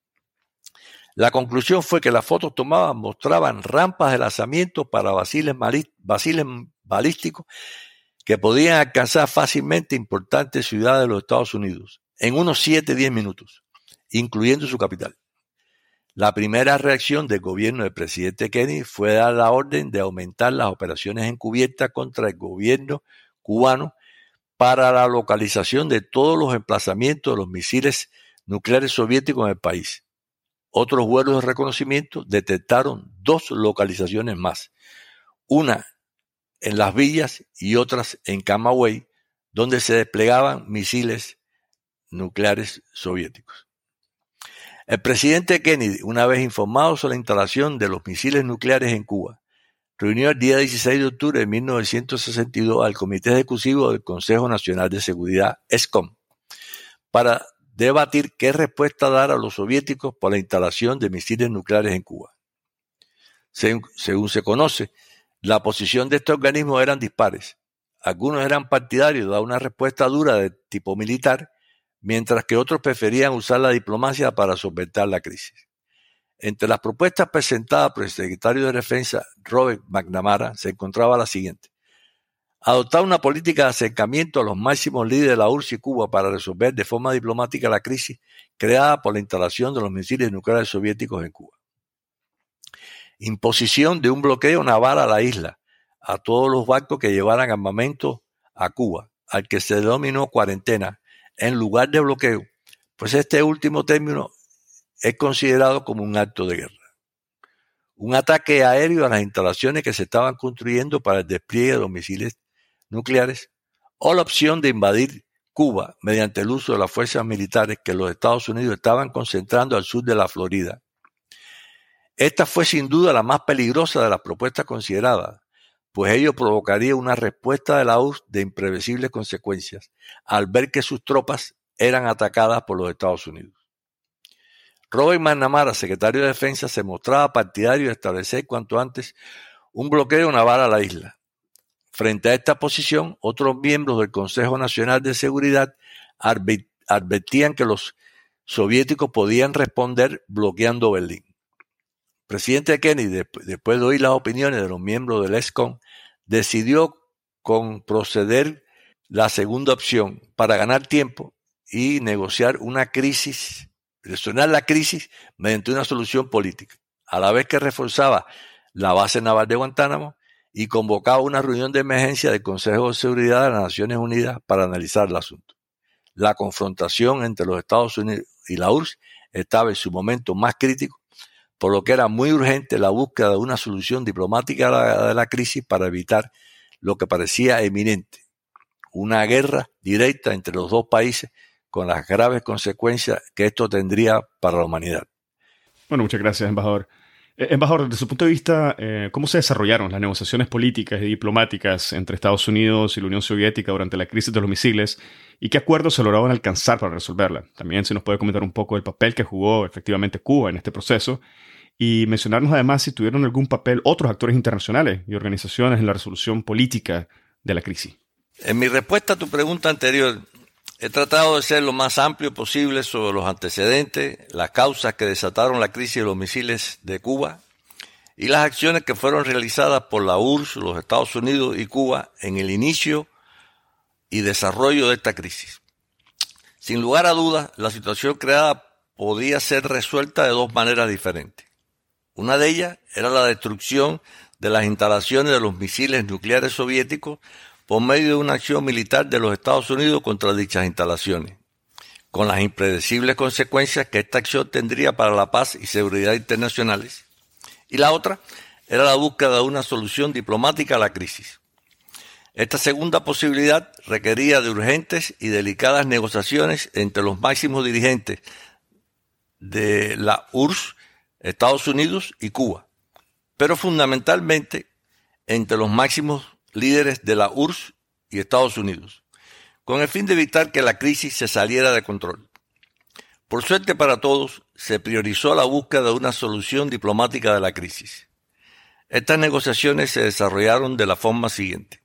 La conclusión fue que las fotos tomadas mostraban rampas de lanzamiento para basiles, basiles balísticos que podían alcanzar fácilmente importantes ciudades de los Estados Unidos en unos siete a diez minutos, incluyendo su capital. La primera reacción del gobierno del presidente Kennedy fue dar la orden de aumentar las operaciones encubiertas contra el gobierno cubano para la localización de todos los emplazamientos de los misiles nucleares soviéticos en el país. Otros vuelos de reconocimiento detectaron dos localizaciones más, una en Las Villas y otras en Camagüey, donde se desplegaban misiles nucleares soviéticos. El presidente Kennedy, una vez informado sobre la instalación de los misiles nucleares en Cuba, reunió el día dieciséis de octubre de mil novecientos sesenta y dos al Comité Ejecutivo del Consejo Nacional de Seguridad, ESCOM, para debatir qué respuesta dar a los soviéticos por la instalación de misiles nucleares en Cuba. Según, según se conoce, la posición de este organismo eran dispares. Algunos eran partidarios de dar una respuesta dura de tipo militar, mientras que otros preferían usar la diplomacia para solventar la crisis. Entre las propuestas presentadas por el secretario de Defensa, Robert McNamara, se encontraba la siguiente: adoptar una política de acercamiento a los máximos líderes de la U R S S y Cuba para resolver de forma diplomática la crisis creada por la instalación de los misiles nucleares soviéticos en Cuba. Imposición de un bloqueo naval a la isla, a todos los barcos que llevaran armamento a Cuba, al que se denominó cuarentena, en lugar de bloqueo, pues este último término es considerado como un acto de guerra. Un ataque aéreo a las instalaciones que se estaban construyendo para el despliegue de los misiles nucleares, o la opción de invadir Cuba mediante el uso de las fuerzas militares que los Estados Unidos estaban concentrando al sur de la Florida. Esta fue sin duda la más peligrosa de las propuestas consideradas, pues ello provocaría una respuesta de la U R S S de imprevisibles consecuencias, al ver que sus tropas eran atacadas por los Estados Unidos. Robert McNamara, secretario de Defensa, se mostraba partidario de establecer cuanto antes un bloqueo naval a la isla. Frente a esta posición, otros miembros del Consejo Nacional de Seguridad advertían que los soviéticos podían responder bloqueando Berlín. El presidente Kennedy, después de oír las opiniones de los miembros del ESCOM, decidió con proceder la segunda opción para ganar tiempo y negociar una crisis, solucionar la crisis mediante una solución política, a la vez que reforzaba la base naval de Guantánamo y convocaba una reunión de emergencia del Consejo de Seguridad de las Naciones Unidas para analizar el asunto. La confrontación entre los Estados Unidos y la U R S S estaba en su momento más crítico, por lo que era muy urgente la búsqueda de una solución diplomática de la, de la crisis para evitar lo que parecía eminente, una guerra directa entre los dos países con las graves consecuencias que esto tendría para la humanidad. Bueno, muchas gracias, embajador. Eh, embajador, desde su punto de vista, eh, ¿cómo se desarrollaron las negociaciones políticas y diplomáticas entre Estados Unidos y la Unión Soviética durante la crisis de los misiles y qué acuerdos se lograron alcanzar para resolverla? También se nos puede comentar un poco el papel que jugó efectivamente Cuba en este proceso y mencionarnos además si tuvieron algún papel otros actores internacionales y organizaciones en la resolución política de la crisis. En mi respuesta a tu pregunta anterior, he tratado de ser lo más amplio posible sobre los antecedentes, las causas que desataron la crisis de los misiles de Cuba y las acciones que fueron realizadas por la U R S S, los Estados Unidos y Cuba en el inicio y desarrollo de esta crisis. Sin lugar a dudas, la situación creada podía ser resuelta de dos maneras diferentes. Una de ellas era la destrucción de las instalaciones de los misiles nucleares soviéticos por medio de una acción militar de los Estados Unidos contra dichas instalaciones, con las impredecibles consecuencias que esta acción tendría para la paz y seguridad internacionales. Y la otra era la búsqueda de una solución diplomática a la crisis. Esta segunda posibilidad requería de urgentes y delicadas negociaciones entre los máximos dirigentes de la U R S S, Estados Unidos y Cuba, pero fundamentalmente entre los máximos líderes de la U R S S y Estados Unidos, con el fin de evitar que la crisis se saliera de control. Por suerte para todos, se priorizó la búsqueda de una solución diplomática de la crisis. Estas negociaciones se desarrollaron de la forma siguiente.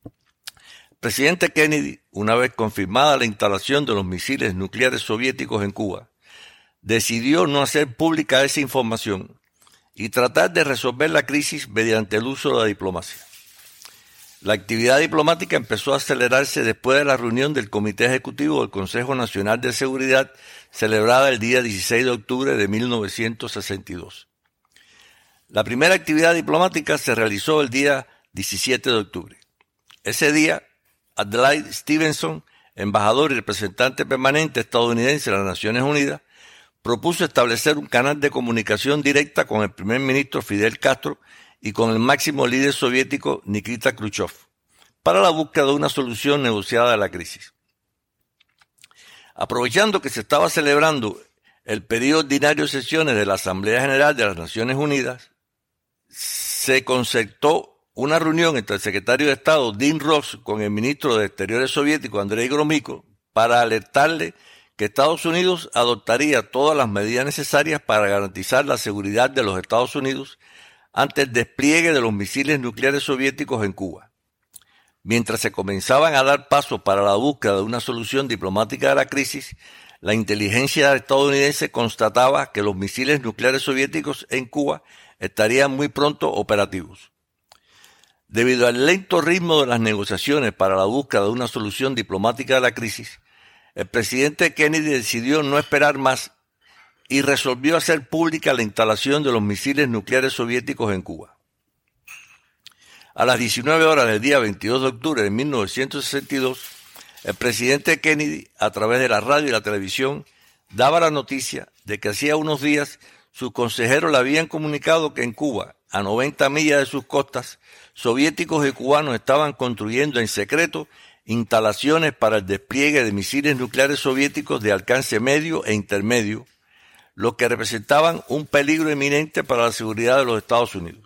El presidente Kennedy, una vez confirmada la instalación de los misiles nucleares soviéticos en Cuba, decidió no hacer pública esa información y tratar de resolver la crisis mediante el uso de la diplomacia. La actividad diplomática empezó a acelerarse después de la reunión del Comité Ejecutivo del Consejo Nacional de Seguridad celebrada el día dieciséis de octubre de mil novecientos sesenta y dos. La primera actividad diplomática se realizó el día diecisiete de octubre. Ese día, Adlai Stevenson, embajador y representante permanente estadounidense en las Naciones Unidas, propuso establecer un canal de comunicación directa con el primer ministro Fidel Castro y con el máximo líder soviético Nikita Khrushchev, para la búsqueda de una solución negociada a la crisis. Aprovechando que se estaba celebrando el periodo ordinario de sesiones de la Asamblea General de las Naciones Unidas, se concertó una reunión entre el secretario de Estado Dean Ross con el ministro de Exteriores soviético Andrei Gromyko para alertarle que Estados Unidos adoptaría todas las medidas necesarias para garantizar la seguridad de los Estados Unidos ante el despliegue de los misiles nucleares soviéticos en Cuba. Mientras se comenzaban a dar pasos para la búsqueda de una solución diplomática de la crisis, la inteligencia estadounidense constataba que los misiles nucleares soviéticos en Cuba estarían muy pronto operativos. Debido al lento ritmo de las negociaciones para la búsqueda de una solución diplomática de la crisis, el presidente Kennedy decidió no esperar más y resolvió hacer pública la instalación de los misiles nucleares soviéticos en Cuba. A las diecinueve horas del día veintidós de octubre de mil novecientos sesenta y dos, el presidente Kennedy, a través de la radio y la televisión, daba la noticia de que hacía unos días sus consejeros le habían comunicado que en Cuba, a noventa millas de sus costas, soviéticos y cubanos estaban construyendo en secreto instalaciones para el despliegue de misiles nucleares soviéticos de alcance medio e intermedio, los que representaban un peligro inminente para la seguridad de los Estados Unidos.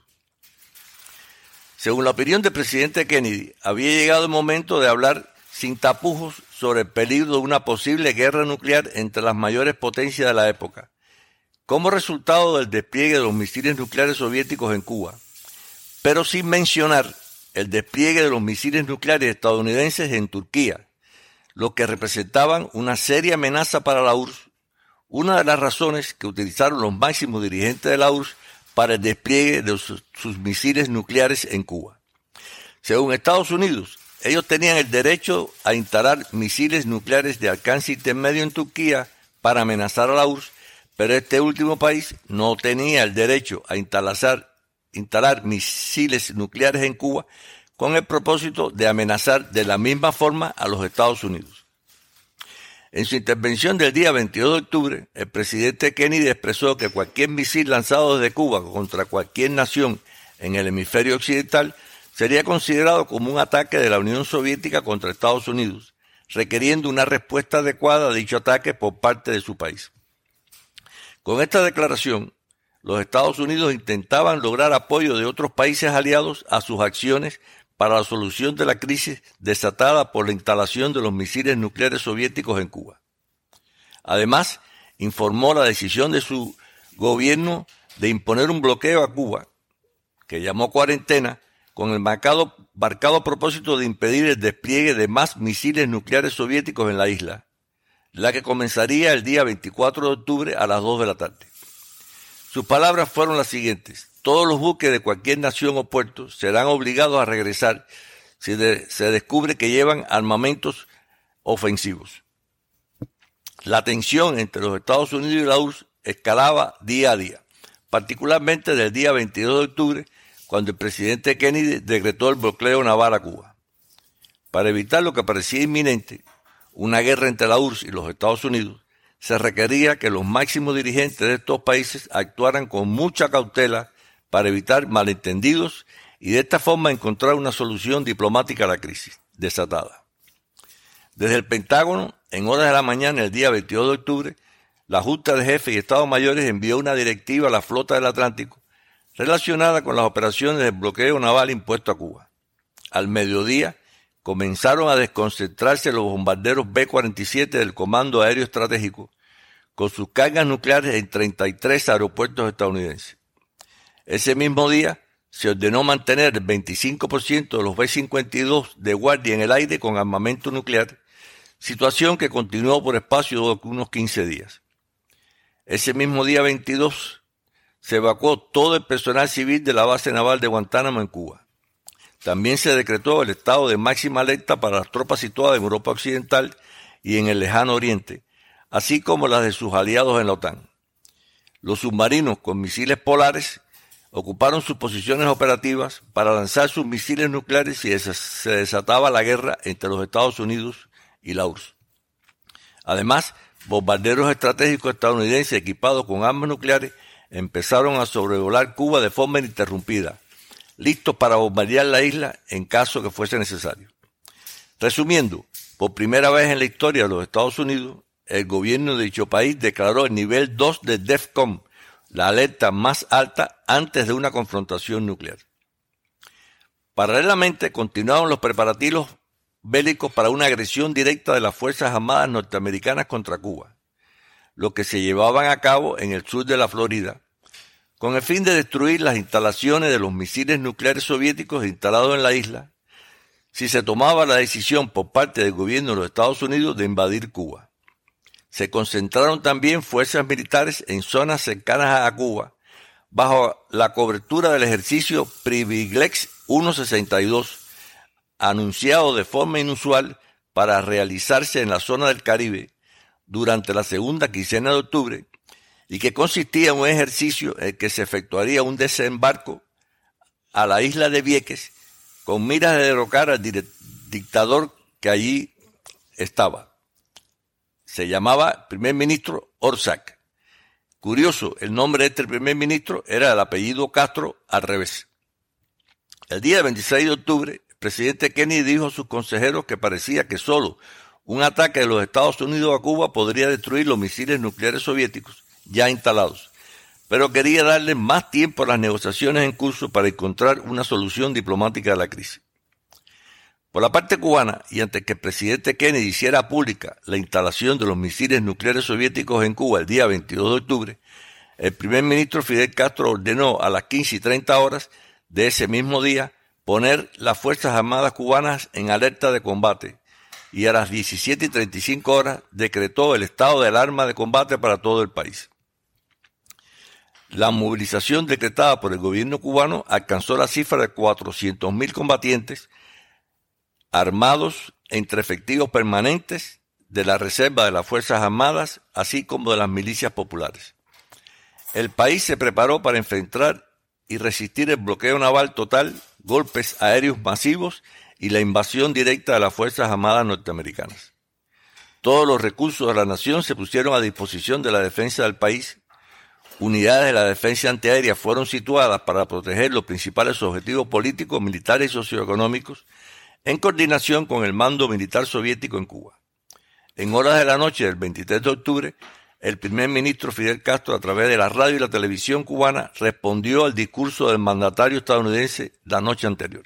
Según la opinión del presidente Kennedy, había llegado el momento de hablar sin tapujos sobre el peligro de una posible guerra nuclear entre las mayores potencias de la época, como resultado del despliegue de los misiles nucleares soviéticos en Cuba, pero sin mencionar el despliegue de los misiles nucleares estadounidenses en Turquía, lo que representaban una seria amenaza para la U R S S, una de las razones que utilizaron los máximos dirigentes de la U R S S para el despliegue de sus, sus misiles nucleares en Cuba. Según Estados Unidos, ellos tenían el derecho a instalar misiles nucleares de alcance intermedio en Turquía para amenazar a la U R S S, pero este último país no tenía el derecho a instalar instalar misiles nucleares en Cuba con el propósito de amenazar de la misma forma a los Estados Unidos. En su intervención del día veintidós de octubre, el presidente Kennedy expresó que cualquier misil lanzado desde Cuba contra cualquier nación en el hemisferio occidental sería considerado como un ataque de la Unión Soviética contra Estados Unidos, requiriendo una respuesta adecuada a dicho ataque por parte de su país. Con esta declaración, los Estados Unidos intentaban lograr apoyo de otros países aliados a sus acciones para la solución de la crisis desatada por la instalación de los misiles nucleares soviéticos en Cuba. Además, informó la decisión de su gobierno de imponer un bloqueo a Cuba, que llamó cuarentena, con el marcado, marcado propósito de impedir el despliegue de más misiles nucleares soviéticos en la isla, la que comenzaría el día veinticuatro de octubre a las dos de la tarde. Sus palabras fueron las siguientes: todos los buques de cualquier nación o puerto serán obligados a regresar si de, se descubre que llevan armamentos ofensivos. La tensión entre los Estados Unidos y la U R S S escalaba día a día, particularmente desde el día veintidós de octubre, cuando el presidente Kennedy decretó el bloqueo naval a Cuba. Para evitar lo que parecía inminente, una guerra entre la U R S S y los Estados Unidos, se requería que los máximos dirigentes de estos países actuaran con mucha cautela para evitar malentendidos y de esta forma encontrar una solución diplomática a la crisis desatada. Desde el Pentágono, en horas de la mañana del día veintidós de octubre, la Junta de Jefes y Estados Mayores envió una directiva a la flota del Atlántico relacionada con las operaciones de bloqueo naval impuesto a Cuba. Al mediodía, comenzaron a desconcentrarse los bombarderos B cuarenta y siete del Comando Aéreo Estratégico con sus cargas nucleares en treinta y tres aeropuertos estadounidenses. Ese mismo día se ordenó mantener el veinticinco por ciento de los B cincuenta y dos de guardia en el aire con armamento nuclear, situación que continuó por espacio de unos quince días. Ese mismo día veintidós se evacuó todo el personal civil de la base naval de Guantánamo en Cuba. También se decretó el estado de máxima alerta para las tropas situadas en Europa Occidental y en el Lejano Oriente, así como las de sus aliados en la OTAN. Los submarinos con misiles polares ocuparon sus posiciones operativas para lanzar sus misiles nucleares y se desataba la guerra entre los Estados Unidos y la U R S S. Además, bombarderos estratégicos estadounidenses equipados con armas nucleares empezaron a sobrevolar Cuba de forma ininterrumpida, listos para bombardear la isla en caso que fuese necesario. Resumiendo, por primera vez en la historia de los Estados Unidos, el gobierno de dicho país declaró el nivel dos de DEFCON, la alerta más alta antes de una confrontación nuclear. Paralelamente, continuaron los preparativos bélicos para una agresión directa de las Fuerzas Armadas norteamericanas contra Cuba, los que se llevaban a cabo en el sur de la Florida, con el fin de destruir las instalaciones de los misiles nucleares soviéticos instalados en la isla, si se tomaba la decisión por parte del gobierno de los Estados Unidos de invadir Cuba. Se concentraron también fuerzas militares en zonas cercanas a Cuba, bajo la cobertura del ejercicio Privilex ciento sesenta y dos, anunciado de forma inusual para realizarse en la zona del Caribe durante la segunda quincena de octubre, y que consistía en un ejercicio en el que se efectuaría un desembarco a la isla de Vieques con miras de derrocar al dictador que allí estaba. Se llamaba primer ministro Orszag. Curioso, el nombre de este primer ministro era el apellido Castro al revés. El día veintiséis de octubre, el presidente Kennedy dijo a sus consejeros que parecía que solo un ataque de los Estados Unidos a Cuba podría destruir los misiles nucleares soviéticos ya instalados, pero quería darle más tiempo a las negociaciones en curso para encontrar una solución diplomática a la crisis. Por la parte cubana, y antes que el presidente Kennedy hiciera pública la instalación de los misiles nucleares soviéticos en Cuba el día veintidós de octubre, el primer ministro Fidel Castro ordenó a las quince y treinta horas de ese mismo día poner las Fuerzas Armadas cubanas en alerta de combate, y a las diecisiete y treinta y cinco horas decretó el estado de alarma de combate para todo el país. La movilización decretada por el gobierno cubano alcanzó la cifra de cuatrocientos mil combatientes armados entre efectivos permanentes de la reserva de las Fuerzas Armadas, así como de las milicias populares. El país se preparó para enfrentar y resistir el bloqueo naval total, golpes aéreos masivos y la invasión directa de las Fuerzas Armadas norteamericanas. Todos los recursos de la nación se pusieron a disposición de la defensa del país. Unidades de la defensa antiaérea fueron situadas para proteger los principales objetivos políticos, militares y socioeconómicos, en coordinación con el mando militar soviético en Cuba. En horas de la noche del veintitrés de octubre, el primer ministro Fidel Castro, a través de la radio y la televisión cubana, respondió al discurso del mandatario estadounidense la noche anterior.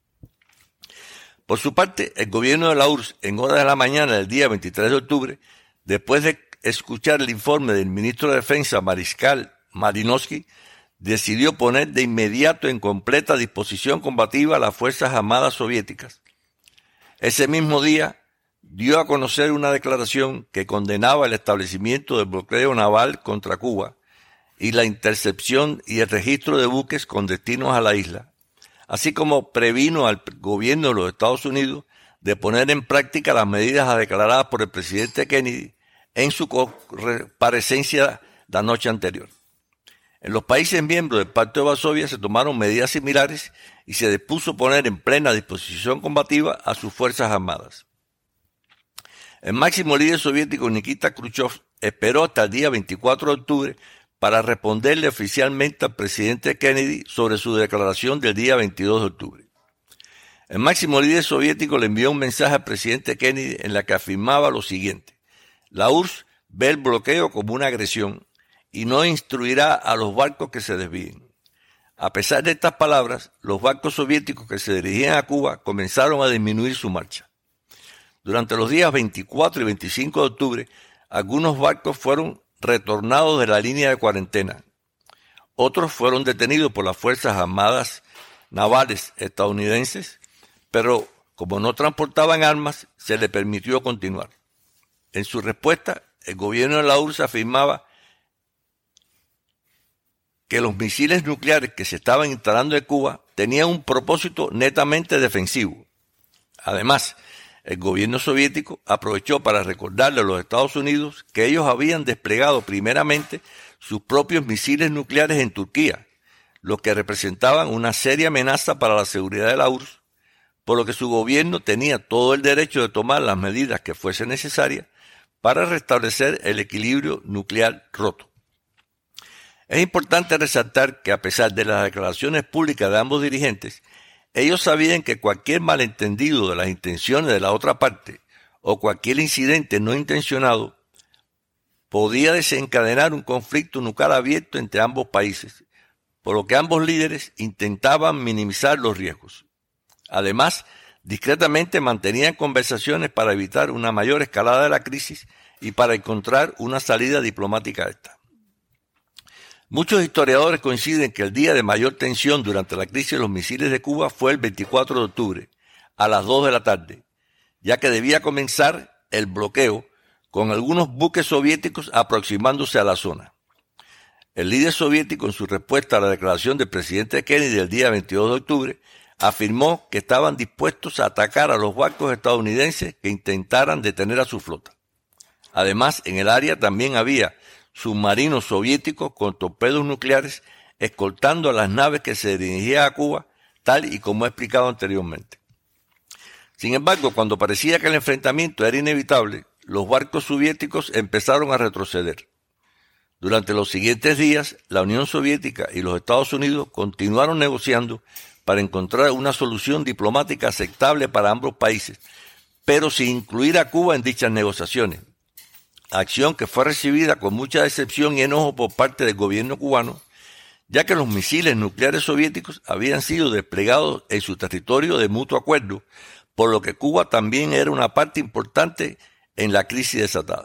Por su parte, el gobierno de la U R S S, en horas de la mañana del día veintitrés de octubre, después de escuchar el informe del ministro de Defensa, Mariscal Malinowski, decidió poner de inmediato en completa disposición combativa a las Fuerzas Armadas soviéticas. Ese mismo día dio a conocer una declaración que condenaba el establecimiento del bloqueo naval contra Cuba y la intercepción y el registro de buques con destinos a la isla, así como previno al gobierno de los Estados Unidos de poner en práctica las medidas declaradas por el presidente Kennedy en su comparecencia la noche anterior. En los países miembros del Pacto de Varsovia se tomaron medidas similares y se dispuso poner en plena disposición combativa a sus Fuerzas Armadas. El máximo líder soviético Nikita Khrushchev esperó hasta el día veinticuatro de octubre para responderle oficialmente al presidente Kennedy sobre su declaración del día veintidós de octubre. El máximo líder soviético le envió un mensaje al presidente Kennedy en la que afirmaba lo siguiente: la U R S S ve el bloqueo como una agresión y no instruirá a los barcos que se desvíen. A pesar de estas palabras, los barcos soviéticos que se dirigían a Cuba comenzaron a disminuir su marcha. Durante los días veinticuatro y veinticinco de octubre, algunos barcos fueron retornados de la línea de cuarentena. Otros fueron detenidos por las Fuerzas Armadas Navales estadounidenses, pero como no transportaban armas, se les permitió continuar. En su respuesta, el gobierno de la U R S S afirmaba que los misiles nucleares que se estaban instalando en Cuba tenían un propósito netamente defensivo. Además, el gobierno soviético aprovechó para recordarle a los Estados Unidos que ellos habían desplegado primeramente sus propios misiles nucleares en Turquía, los que representaban una seria amenaza para la seguridad de la U R S S, por lo que su gobierno tenía todo el derecho de tomar las medidas que fuesen necesarias para restablecer el equilibrio nuclear roto. Es importante resaltar que a pesar de las declaraciones públicas de ambos dirigentes, ellos sabían que cualquier malentendido de las intenciones de la otra parte o cualquier incidente no intencionado podía desencadenar un conflicto nuclear abierto entre ambos países, por lo que ambos líderes intentaban minimizar los riesgos. Además, discretamente mantenían conversaciones para evitar una mayor escalada de la crisis y para encontrar una salida diplomática a esta. Muchos historiadores coinciden que el día de mayor tensión durante la crisis de los misiles de Cuba fue el veinticuatro de octubre, a las dos de la tarde, ya que debía comenzar el bloqueo con algunos buques soviéticos aproximándose a la zona. El líder soviético, en su respuesta a la declaración del presidente Kennedy del día veintidós de octubre, afirmó que estaban dispuestos a atacar a los barcos estadounidenses que intentaran detener a su flota. Además, en el área también había submarinos soviéticos con torpedos nucleares escoltando a las naves que se dirigían a Cuba, tal y como he explicado anteriormente. Sin embargo, cuando parecía que el enfrentamiento era inevitable, los barcos soviéticos empezaron a retroceder. Durante los siguientes días, la Unión Soviética y los Estados Unidos continuaron negociando para encontrar una solución diplomática aceptable para ambos países, pero sin incluir a Cuba en dichas negociaciones, acción que fue recibida con mucha decepción y enojo por parte del gobierno cubano, ya que los misiles nucleares soviéticos habían sido desplegados en su territorio de mutuo acuerdo, por lo que Cuba también era una parte importante en la crisis desatada.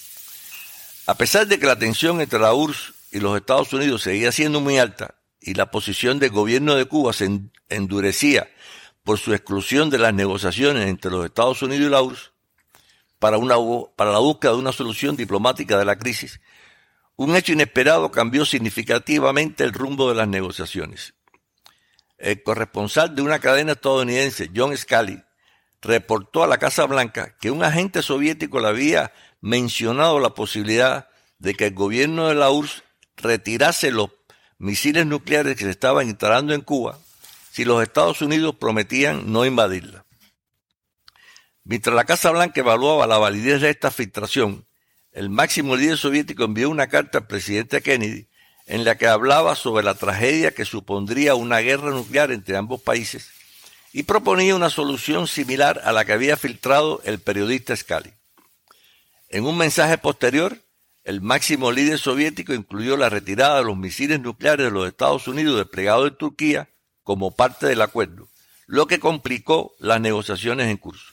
A pesar de que la tensión entre la U R S S y los Estados Unidos seguía siendo muy alta y la posición del gobierno de Cuba se endurecía por su exclusión de las negociaciones entre los Estados Unidos y la U R S S para, una, para la búsqueda de una solución diplomática de la crisis, un hecho inesperado cambió significativamente el rumbo de las negociaciones. El corresponsal de una cadena estadounidense, John Scully, reportó a la Casa Blanca que un agente soviético le había mencionado la posibilidad de que el gobierno de la U R S S retirase los misiles nucleares que se estaban instalando en Cuba si los Estados Unidos prometían no invadirla. Mientras la Casa Blanca evaluaba la validez de esta filtración, el máximo líder soviético envió una carta al presidente Kennedy en la que hablaba sobre la tragedia que supondría una guerra nuclear entre ambos países y proponía una solución similar a la que había filtrado el periodista Scully. En un mensaje posterior, el máximo líder soviético incluyó la retirada de los misiles nucleares de los Estados Unidos desplegados en Turquía como parte del acuerdo, lo que complicó las negociaciones en curso.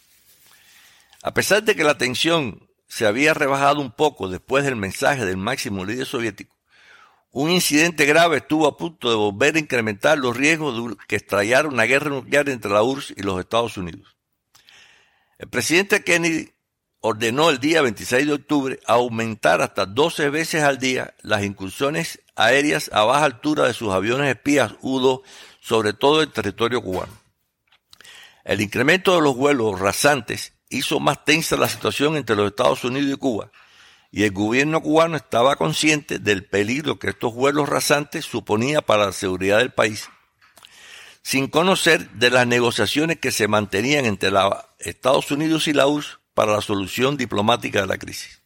A pesar de que la tensión se había rebajado un poco después del mensaje del máximo líder soviético, un incidente grave estuvo a punto de volver a incrementar los riesgos de que estallara una guerra nuclear entre la U R S S y los Estados Unidos. El presidente Kennedy ordenó el día veintiséis de octubre aumentar hasta doce veces al día las incursiones aéreas a baja altura de sus aviones espías U dos, sobre todo en territorio cubano. El incremento de los vuelos rasantes hizo más tensa la situación entre los Estados Unidos y Cuba, y el gobierno cubano estaba consciente del peligro que estos vuelos rasantes suponía para la seguridad del país, sin conocer de las negociaciones que se mantenían entre los Estados Unidos y la U R S S para la solución diplomática de la crisis.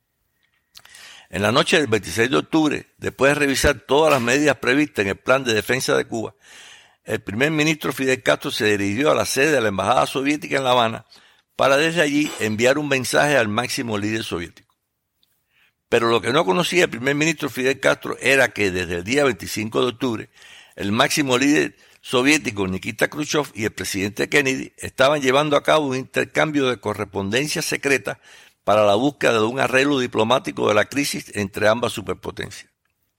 En la noche del veintiséis de octubre, después de revisar todas las medidas previstas en el plan de defensa de Cuba, el primer ministro Fidel Castro se dirigió a la sede de la Embajada Soviética en La Habana para desde allí enviar un mensaje al máximo líder soviético. Pero lo que no conocía el primer ministro Fidel Castro era que desde el día veinticinco de octubre, el máximo líder soviético Nikita Khrushchev y el presidente Kennedy estaban llevando a cabo un intercambio de correspondencia secreta para la búsqueda de un arreglo diplomático de la crisis entre ambas superpotencias.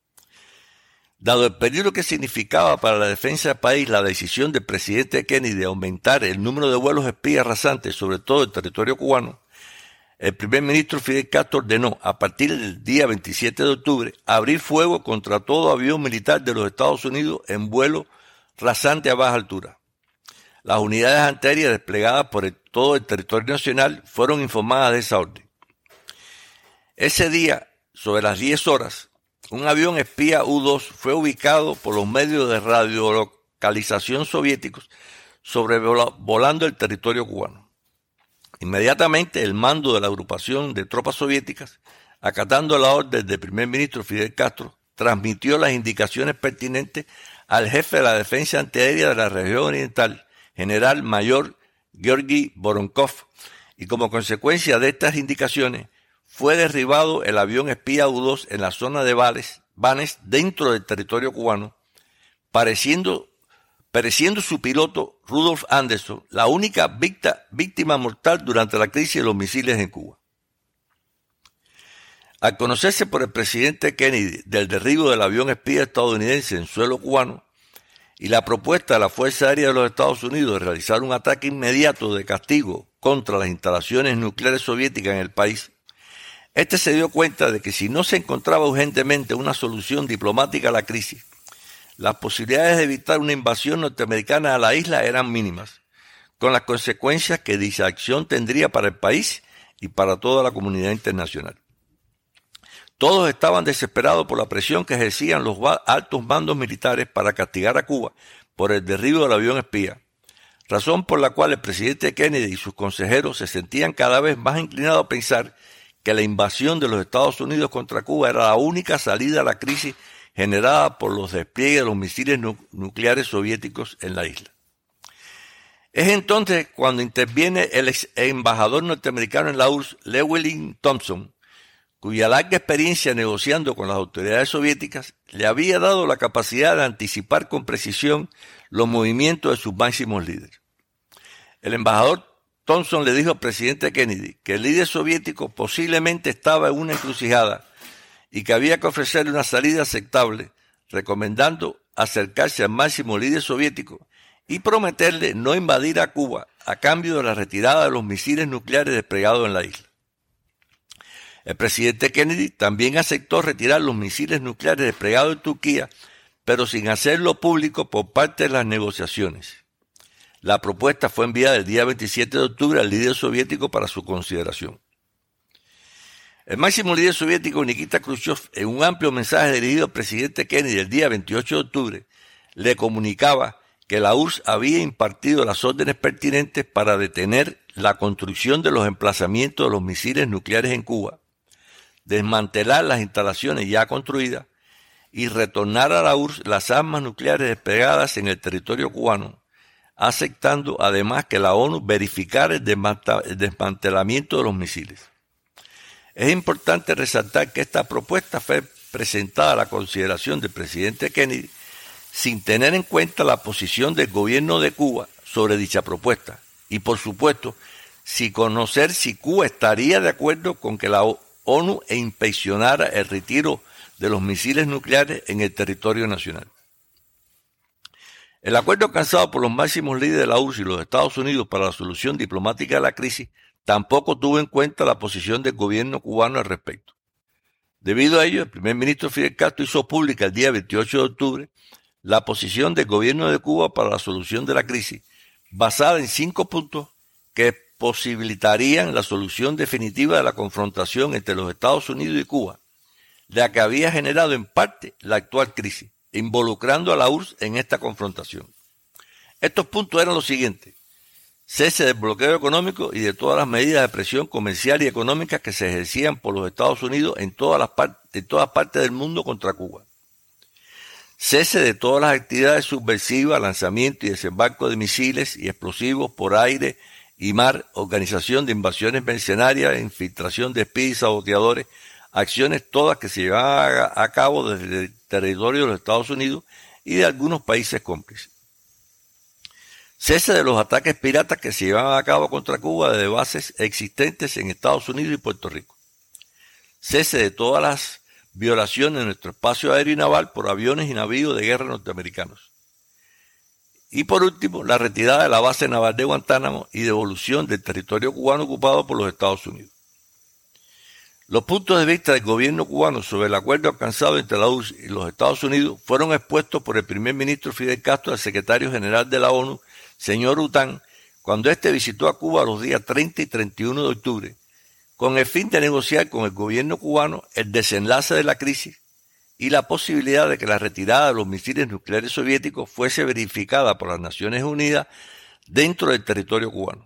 Dado el peligro que significaba para la defensa del país la decisión del presidente Kennedy de aumentar el número de vuelos espías rasantes, sobre todo en territorio cubano, el primer ministro Fidel Castro ordenó, a partir del día veintisiete de octubre, abrir fuego contra todo avión militar de los Estados Unidos en vuelo rasante a baja altura. Las unidades antiaéreas desplegadas por el, todo el territorio nacional fueron informadas de esa orden. Ese día, sobre las diez horas, un avión espía U dos fue ubicado por los medios de radiolocalización soviéticos sobrevolando el territorio cubano. Inmediatamente el mando de la agrupación de tropas soviéticas, acatando la orden del primer ministro Fidel Castro, transmitió las indicaciones pertinentes al jefe de la defensa antiaérea de la región oriental, general mayor Georgi Voronkov, y como consecuencia de estas indicaciones fue derribado el avión espía U dos en la zona de Banes, dentro del territorio cubano, pareciendo, pereciendo su piloto Rudolf Anderson, la única víctima, víctima mortal durante la crisis de los misiles en Cuba. Al conocerse por el presidente Kennedy del derribo del avión espía estadounidense en suelo cubano y la propuesta de la Fuerza Aérea de los Estados Unidos de realizar un ataque inmediato de castigo contra las instalaciones nucleares soviéticas en el país, este se dio cuenta de que si no se encontraba urgentemente una solución diplomática a la crisis, las posibilidades de evitar una invasión norteamericana a la isla eran mínimas, con las consecuencias que dicha acción tendría para el país y para toda la comunidad internacional. Todos estaban desesperados por la presión que ejercían los altos mandos militares para castigar a Cuba por el derribo del avión espía, razón por la cual el presidente Kennedy y sus consejeros se sentían cada vez más inclinados a pensar que la invasión de los Estados Unidos contra Cuba era la única salida a la crisis generada por los despliegues de los misiles nu- nucleares soviéticos en la isla. Es entonces cuando interviene el ex embajador norteamericano en la U R S S, Llewellyn Thompson, cuya larga experiencia negociando con las autoridades soviéticas le había dado la capacidad de anticipar con precisión los movimientos de sus máximos líderes. El embajador Thompson le dijo al presidente Kennedy que el líder soviético posiblemente estaba en una encrucijada y que había que ofrecerle una salida aceptable, recomendando acercarse al máximo líder soviético y prometerle no invadir a Cuba a cambio de la retirada de los misiles nucleares desplegados en la isla. El presidente Kennedy también aceptó retirar los misiles nucleares desplegados en Turquía, pero sin hacerlo público por parte de las negociaciones. La propuesta fue enviada el día veintisiete de octubre al líder soviético para su consideración. El máximo líder soviético Nikita Khrushchev, en un amplio mensaje dirigido al presidente Kennedy el día veintiocho de octubre, le comunicaba que la U R S S había impartido las órdenes pertinentes para detener la construcción de los emplazamientos de los misiles nucleares en Cuba, desmantelar las instalaciones ya construidas y retornar a la U R S S las armas nucleares desplegadas en el territorio cubano, aceptando además que la ONU verificara el desmantelamiento de los misiles. Es importante resaltar que esta propuesta fue presentada a la consideración del presidente Kennedy sin tener en cuenta la posición del gobierno de Cuba sobre dicha propuesta y, por supuesto, sin conocer si Cuba estaría de acuerdo con que la ONU inspeccionara el retiro de los misiles nucleares en el territorio nacional. El acuerdo alcanzado por los máximos líderes de la U R S S y los Estados Unidos para la solución diplomática de la crisis tampoco tuvo en cuenta la posición del gobierno cubano al respecto. Debido a ello, el primer ministro Fidel Castro hizo pública el día veintiocho de octubre la posición del gobierno de Cuba para la solución de la crisis, basada en cinco puntos que posibilitarían la solución definitiva de la confrontación entre los Estados Unidos y Cuba, la que había generado en parte la actual crisis, involucrando a la U R S S en esta confrontación. Estos puntos eran los siguientes: cese del bloqueo económico y de todas las medidas de presión comercial y económica que se ejercían por los Estados Unidos en todas las partes, en todas partes del mundo contra Cuba. Cese de todas las actividades subversivas, lanzamiento y desembarco de misiles y explosivos por aire y mar, organización de invasiones mercenarias, infiltración de espías y saboteadores, acciones todas que se llevaban a cabo desde el territorio de los Estados Unidos y de algunos países cómplices. Cese de los ataques piratas que se llevaban a cabo contra Cuba desde bases existentes en Estados Unidos y Puerto Rico. Cese de todas las violaciones de nuestro espacio aéreo y naval por aviones y navíos de guerra norteamericanos. Y por último, la retirada de la base naval de Guantánamo y devolución del territorio cubano ocupado por los Estados Unidos. Los puntos de vista del gobierno cubano sobre el acuerdo alcanzado entre la U R S S y los Estados Unidos fueron expuestos por el primer ministro Fidel Castro al secretario general de la ONU, señor U T A N, cuando éste visitó a Cuba los días treinta y treinta y uno de octubre, con el fin de negociar con el gobierno cubano el desenlace de la crisis y la posibilidad de que la retirada de los misiles nucleares soviéticos fuese verificada por las Naciones Unidas dentro del territorio cubano.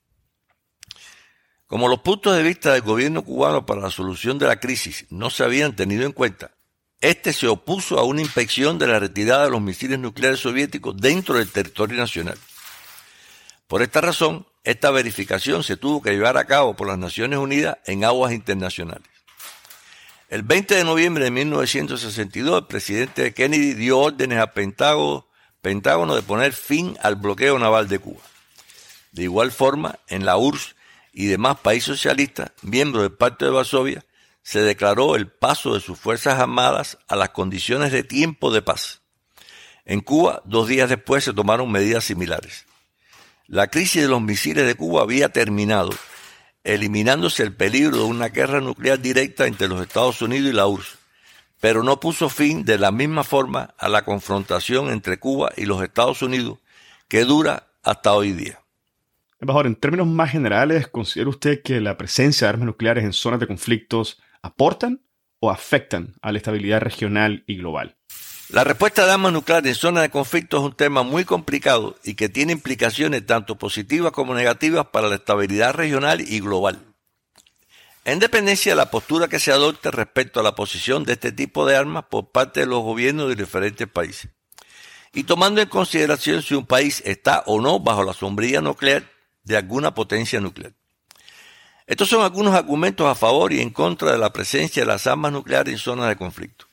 Como los puntos de vista del gobierno cubano para la solución de la crisis no se habían tenido en cuenta, este se opuso a una inspección de la retirada de los misiles nucleares soviéticos dentro del territorio nacional. Por esta razón, esta verificación se tuvo que llevar a cabo por las Naciones Unidas en aguas internacionales. El veinte de noviembre de mil novecientos sesenta y dos, el presidente Kennedy dio órdenes al Pentágono, Pentágono de poner fin al bloqueo naval de Cuba. De igual forma, en la U R S S y demás países socialistas, miembros del Pacto de Varsovia, se declaró el paso de sus Fuerzas Armadas a las condiciones de tiempo de paz. En Cuba, dos días después, se tomaron medidas similares. La crisis de los misiles de Cuba había terminado, eliminándose el peligro de una guerra nuclear directa entre los Estados Unidos y la U R S S, pero no puso fin de la misma forma a la confrontación entre Cuba y los Estados Unidos, que dura hasta hoy día. Embajador, en términos más generales, ¿considera usted que la presencia de armas nucleares en zonas de conflictos aportan o afectan a la estabilidad regional y global? La respuesta de armas nucleares en zonas de conflicto es un tema muy complicado y que tiene implicaciones tanto positivas como negativas para la estabilidad regional y global. En dependencia de la postura que se adopte respecto a la posición de este tipo de armas por parte de los gobiernos de diferentes países, y tomando en consideración si un país está o no bajo la sombrilla nuclear de alguna potencia nuclear. Estos son algunos argumentos a favor y en contra de la presencia de las armas nucleares en zonas de conflicto.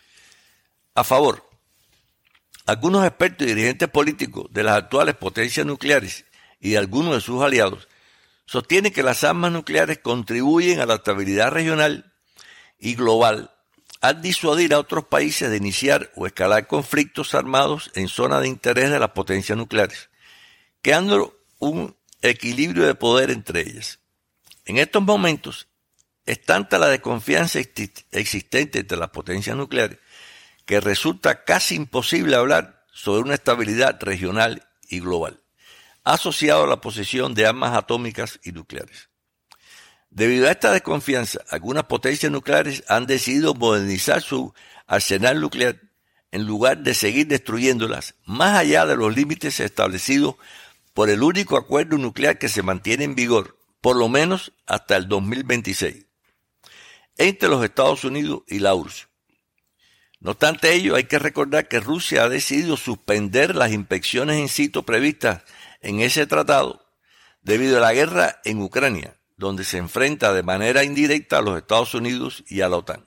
A favor, algunos expertos y dirigentes políticos de las actuales potencias nucleares y de algunos de sus aliados sostienen que las armas nucleares contribuyen a la estabilidad regional y global al disuadir a otros países de iniciar o escalar conflictos armados en zonas de interés de las potencias nucleares, creando un equilibrio de poder entre ellas. En estos momentos, es tanta la desconfianza existente entre las potencias nucleares que resulta casi imposible hablar sobre una estabilidad regional y global, asociado a la posesión de armas atómicas y nucleares. Debido a esta desconfianza, algunas potencias nucleares han decidido modernizar su arsenal nuclear en lugar de seguir destruyéndolas más allá de los límites establecidos por el único acuerdo nuclear que se mantiene en vigor, por lo menos hasta el dos mil veintiséis, entre los Estados Unidos y la U R S S. No obstante ello, hay que recordar que Rusia ha decidido suspender las inspecciones in situ previstas en ese tratado debido a la guerra en Ucrania, donde se enfrenta de manera indirecta a los Estados Unidos y a la OTAN.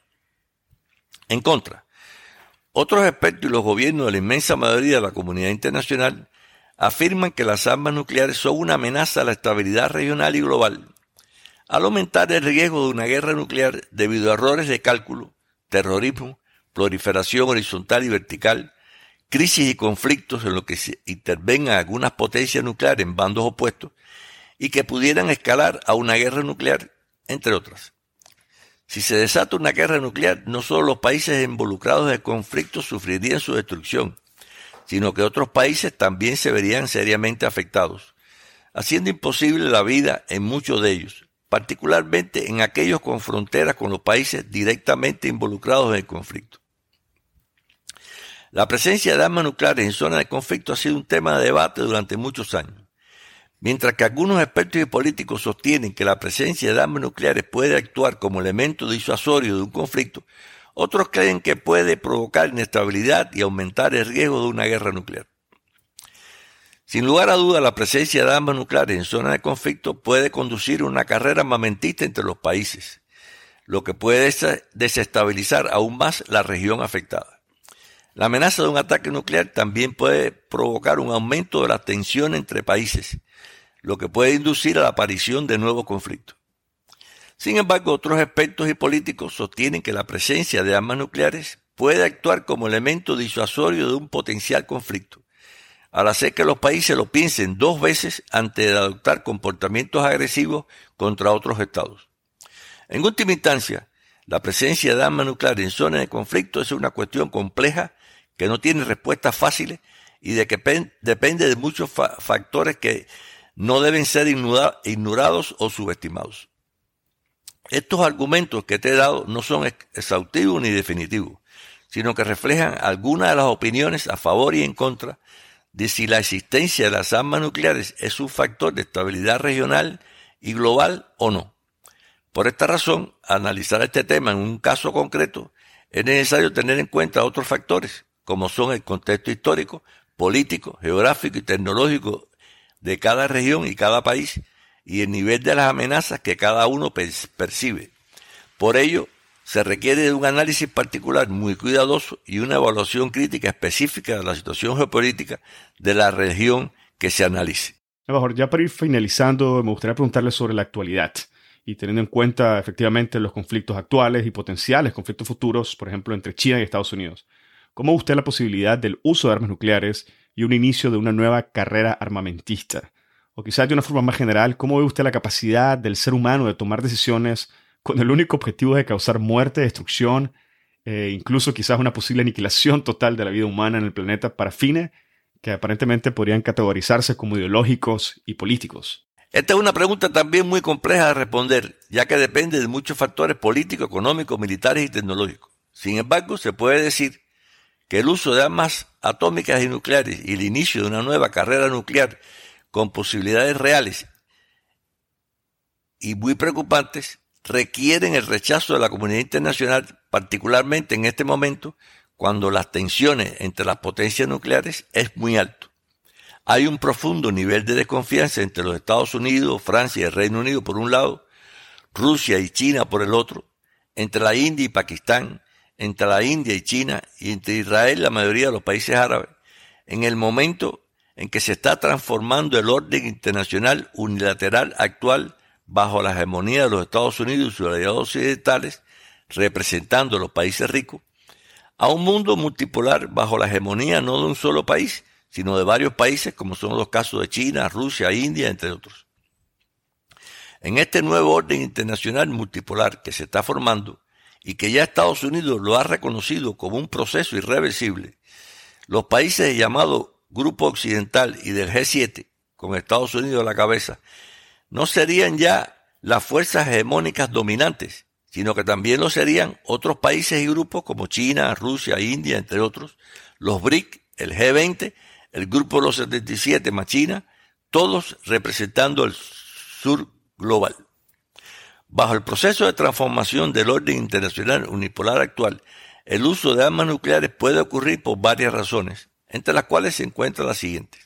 En contra, otros expertos y los gobiernos de la inmensa mayoría de la comunidad internacional afirman que las armas nucleares son una amenaza a la estabilidad regional y global, al aumentar el riesgo de una guerra nuclear debido a errores de cálculo, terrorismo, proliferación horizontal y vertical, crisis y conflictos en los que se intervengan algunas potencias nucleares en bandos opuestos y que pudieran escalar a una guerra nuclear, entre otras. Si se desata una guerra nuclear, no solo los países involucrados en el conflicto sufrirían su destrucción, sino que otros países también se verían seriamente afectados, haciendo imposible la vida en muchos de ellos, particularmente en aquellos con fronteras con los países directamente involucrados en el conflicto. La presencia de armas nucleares en zonas de conflicto ha sido un tema de debate durante muchos años. Mientras que algunos expertos y políticos sostienen que la presencia de armas nucleares puede actuar como elemento disuasorio de un conflicto, otros creen que puede provocar inestabilidad y aumentar el riesgo de una guerra nuclear. Sin lugar a duda, la presencia de armas nucleares en zonas de conflicto puede conducir a una carrera armamentista entre los países, lo que puede desestabilizar aún más la región afectada. La amenaza de un ataque nuclear también puede provocar un aumento de la tensión entre países, lo que puede inducir a la aparición de nuevos conflictos. Sin embargo, otros expertos y políticos sostienen que la presencia de armas nucleares puede actuar como elemento disuasorio de un potencial conflicto, al hacer que los países lo piensen dos veces antes de adoptar comportamientos agresivos contra otros estados. En última instancia, la presencia de armas nucleares en zonas de conflicto es una cuestión compleja que no tiene respuestas fáciles y de que pen, depende de muchos fa factores que no deben ser ignorados o subestimados. Estos argumentos que te he dado no son exhaustivos ni definitivos, sino que reflejan algunas de las opiniones a favor y en contra de si la existencia de las armas nucleares es un factor de estabilidad regional y global o no. Por esta razón, al analizar este tema en un caso concreto, es necesario tener en cuenta otros factores, como son el contexto histórico, político, geográfico y tecnológico de cada región y cada país, y el nivel de las amenazas que cada uno percibe. Por ello, se requiere de un análisis particular muy cuidadoso y una evaluación crítica específica de la situación geopolítica de la región que se analice. Embajador, ya para ir finalizando, me gustaría preguntarle sobre la actualidad y teniendo en cuenta efectivamente los conflictos actuales y potenciales conflictos futuros, por ejemplo, entre China y Estados Unidos. ¿Cómo ve usted la posibilidad del uso de armas nucleares y un inicio de una nueva carrera armamentista? O quizás de una forma más general, ¿cómo ve usted la capacidad del ser humano de tomar decisiones con el único objetivo de causar muerte, destrucción, e incluso quizás una posible aniquilación total de la vida humana en el planeta para fines que aparentemente podrían categorizarse como ideológicos y políticos? Esta es una pregunta también muy compleja de responder, ya que depende de muchos factores políticos, económicos, militares y tecnológicos. Sin embargo, se puede decir que el uso de armas atómicas y nucleares y el inicio de una nueva carrera nuclear con posibilidades reales y muy preocupantes requieren el rechazo de la comunidad internacional, particularmente en este momento, cuando las tensiones entre las potencias nucleares es muy alto. Hay un profundo nivel de desconfianza entre los Estados Unidos, Francia y el Reino Unido por un lado, Rusia y China por el otro, entre la India y Pakistán, entre la India y China y entre Israel y la mayoría de los países árabes, en el momento en que se está transformando el orden internacional unilateral actual bajo la hegemonía de los Estados Unidos y sus aliados occidentales, representando a los países ricos, a un mundo multipolar bajo la hegemonía no de un solo país, sino de varios países, como son los casos de China, Rusia, India, entre otros. En este nuevo orden internacional multipolar que se está formando y que ya Estados Unidos lo ha reconocido como un proceso irreversible, los países llamados Grupo Occidental y del G siete, con Estados Unidos a la cabeza, no serían ya las fuerzas hegemónicas dominantes, sino que también lo serían otros países y grupos como China, Rusia, India, entre otros, los B R I C, el G veinte, el Grupo de los setenta y siete más China, todos representando el sur global. Bajo el proceso de transformación del orden internacional unipolar actual, el uso de armas nucleares puede ocurrir por varias razones, entre las cuales se encuentran las siguientes.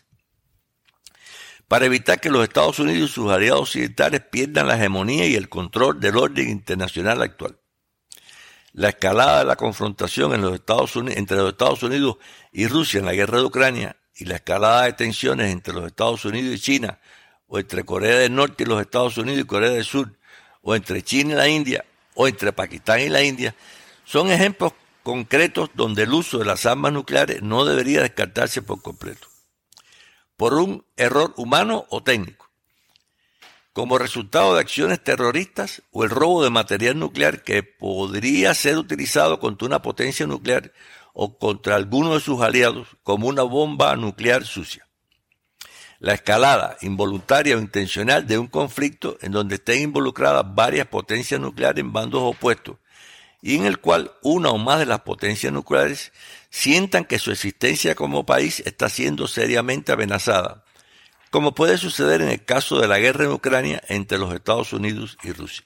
Para evitar que los Estados Unidos y sus aliados occidentales pierdan la hegemonía y el control del orden internacional actual. La escalada de la confrontación en los Estados Unidos, entre los Estados Unidos y Rusia en la guerra de Ucrania y la escalada de tensiones entre los Estados Unidos y China, o entre Corea del Norte y los Estados Unidos y Corea del Sur, o entre China y la India, o entre Pakistán y la India, son ejemplos concretos donde el uso de las armas nucleares no debería descartarse por completo, por un error humano o técnico, como resultado de acciones terroristas o el robo de material nuclear que podría ser utilizado contra una potencia nuclear o contra alguno de sus aliados como una bomba nuclear sucia. La escalada involuntaria o intencional de un conflicto en donde estén involucradas varias potencias nucleares en bandos opuestos y en el cual una o más de las potencias nucleares sientan que su existencia como país está siendo seriamente amenazada, como puede suceder en el caso de la guerra en Ucrania entre los Estados Unidos y Rusia.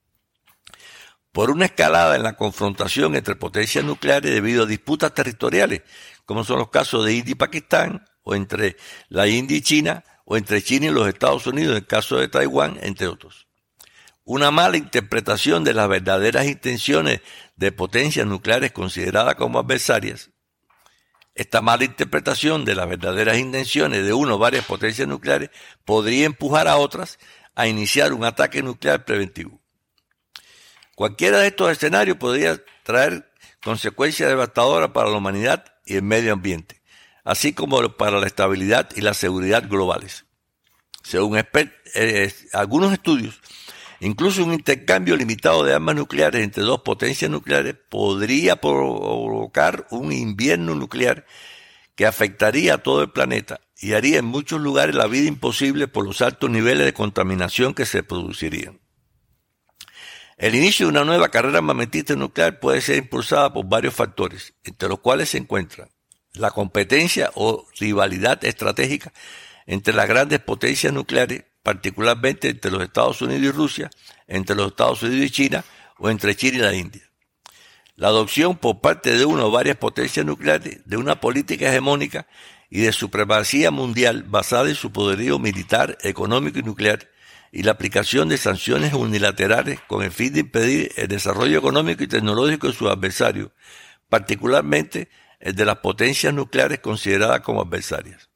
Por una escalada en la confrontación entre potencias nucleares debido a disputas territoriales, como son los casos de India y Pakistán, o entre la India y China, o entre China y los Estados Unidos en el caso de Taiwán, entre otros. Una mala interpretación de las verdaderas intenciones de potencias nucleares consideradas como adversarias. Esta mala interpretación de las verdaderas intenciones de una o varias potencias nucleares podría empujar a otras a iniciar un ataque nuclear preventivo. Cualquiera de estos escenarios podría traer consecuencias devastadoras para la humanidad y el medio ambiente, así como para la estabilidad y la seguridad globales. Según expert, eh, algunos estudios, incluso un intercambio limitado de armas nucleares entre dos potencias nucleares podría provocar un invierno nuclear que afectaría a todo el planeta y haría en muchos lugares la vida imposible por los altos niveles de contaminación que se producirían. El inicio de una nueva carrera armamentista nuclear puede ser impulsada por varios factores, entre los cuales se encuentran la competencia o rivalidad estratégica entre las grandes potencias nucleares, particularmente entre los Estados Unidos y Rusia, entre los Estados Unidos y China o entre China y la India. La adopción por parte de una o varias potencias nucleares de una política hegemónica y de supremacía mundial basada en su poderío militar, económico y nuclear, y la aplicación de sanciones unilaterales con el fin de impedir el desarrollo económico y tecnológico de sus adversarios, particularmente el de las potencias nucleares consideradas como adversarias.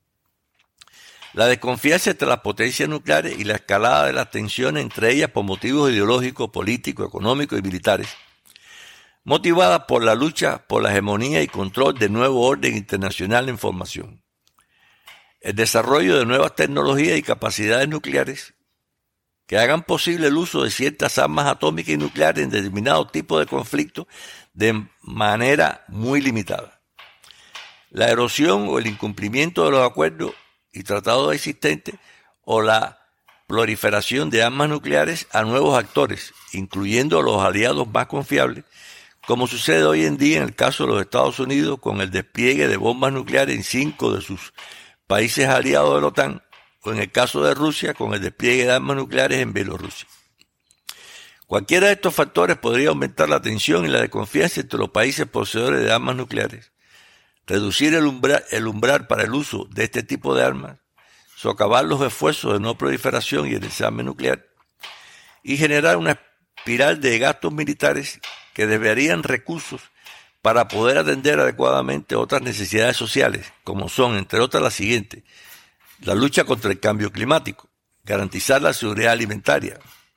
La desconfianza entre las potencias nucleares y la escalada de las tensiones entre ellas por motivos ideológicos, políticos, económicos y militares, motivada por la lucha por la hegemonía y control del nuevo orden internacional en formación. El desarrollo de nuevas tecnologías y capacidades nucleares que hagan posible el uso de ciertas armas atómicas y nucleares en determinados tipos de conflictos de manera muy limitada. La erosión o el incumplimiento de los acuerdos y tratados existentes o la proliferación de armas nucleares a nuevos actores, incluyendo a los aliados más confiables, como sucede hoy en día en el caso de los Estados Unidos con el despliegue de bombas nucleares en cinco de sus países aliados de la OTAN, o en el caso de Rusia con el despliegue de armas nucleares en Bielorrusia. Cualquiera de estos factores podría aumentar la tensión y la desconfianza entre los países poseedores de armas nucleares, reducir el umbral, el umbral para el uso de este tipo de armas, socavar los esfuerzos de no proliferación y el desarme nuclear, y generar una espiral de gastos militares que desviarían recursos para poder atender adecuadamente otras necesidades sociales, como son, entre otras, las siguientes: la lucha contra el cambio climático, garantizar la seguridad alimentaria,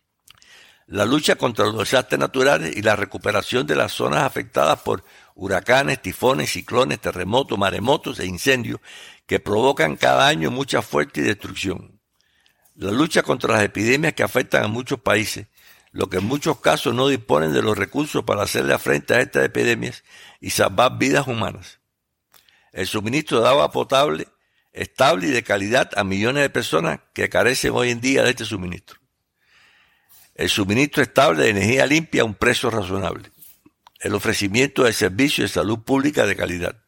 la lucha contra los desastres naturales y la recuperación de las zonas afectadas por huracanes, tifones, ciclones, terremotos, maremotos e incendios que provocan cada año mucha fuerte destrucción, la lucha contra las epidemias que afectan a muchos países, lo que en muchos casos no disponen de los recursos para hacerle frente a estas epidemias y salvar vidas humanas, el suministro de agua potable estable y de calidad a millones de personas que carecen hoy en día de este suministro, el suministro estable de energía limpia a un precio razonable, el ofrecimiento de servicios de salud pública de calidad,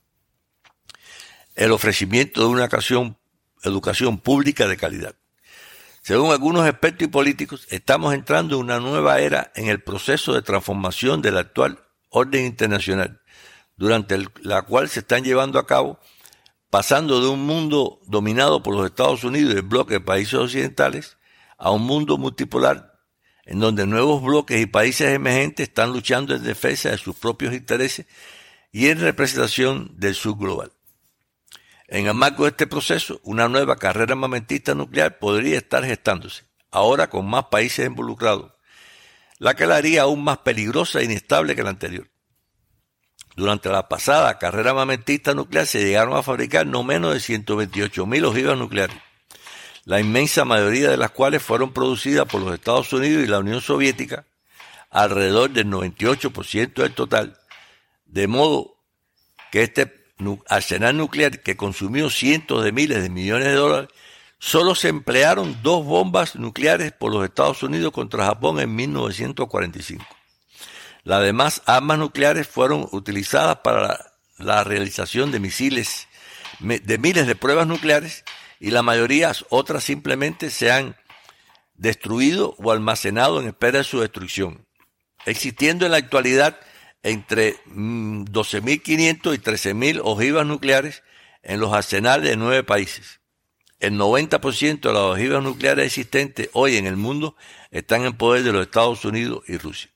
el ofrecimiento de una educación, educación pública de calidad. Según algunos expertos y políticos, estamos entrando en una nueva era en el proceso de transformación del actual orden internacional, durante el, la cual se están llevando a cabo, pasando de un mundo dominado por los Estados Unidos y el bloque de países occidentales a un mundo multipolar en donde nuevos bloques y países emergentes están luchando en defensa de sus propios intereses y en representación del sur global. En el marco de este proceso, una nueva carrera armamentista nuclear podría estar gestándose, ahora con más países involucrados, la que la haría aún más peligrosa e inestable que la anterior. Durante la pasada carrera armamentista nuclear se llegaron a fabricar no menos de ciento veintiocho mil ojivas nucleares, la inmensa mayoría de las cuales fueron producidas por los Estados Unidos y la Unión Soviética, alrededor del noventa y ocho por ciento del total, de modo que este arsenal nuclear, que consumió cientos de miles de millones de dólares, solo se emplearon dos bombas nucleares por los Estados Unidos contra Japón en mil novecientos cuarenta y cinco. Las demás armas nucleares fueron utilizadas para la, la realización de misiles, de miles de pruebas nucleares, y la mayoría otras simplemente se han destruido o almacenado en espera de su destrucción, existiendo en la actualidad entre doce mil quinientos y trece mil ojivas nucleares en los arsenales de nueve países. El noventa por ciento de las ojivas nucleares existentes hoy en el mundo están en poder de los Estados Unidos y Rusia.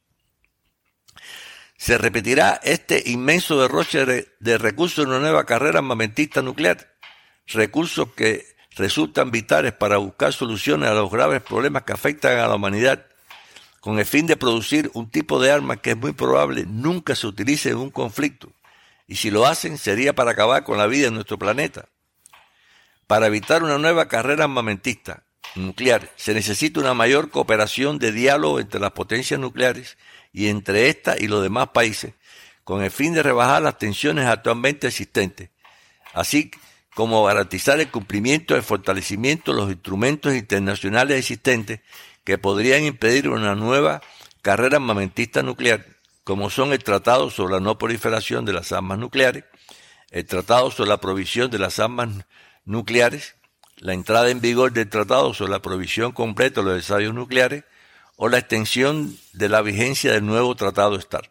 ¿Se repetirá este inmenso derroche de, de recursos en una nueva carrera armamentista nuclear? Recursos que resultan vitales para buscar soluciones a los graves problemas que afectan a la humanidad, con el fin de producir un tipo de arma que es muy probable nunca se utilice en un conflicto, y si lo hacen sería para acabar con la vida en nuestro planeta. Para evitar una nueva carrera armamentista nuclear se necesita una mayor cooperación de diálogo entre las potencias nucleares y entre éstas y los demás países, con el fin de rebajar las tensiones actualmente existentes, así como garantizar el cumplimiento y el fortalecimiento de los instrumentos internacionales existentes que podrían impedir una nueva carrera armamentista nuclear, como son el Tratado sobre la no proliferación de las armas nucleares, el Tratado sobre la prohibición de las armas nucleares, la entrada en vigor del Tratado sobre la prohibición completa de los ensayos nucleares o la extensión de la vigencia del nuevo Tratado START.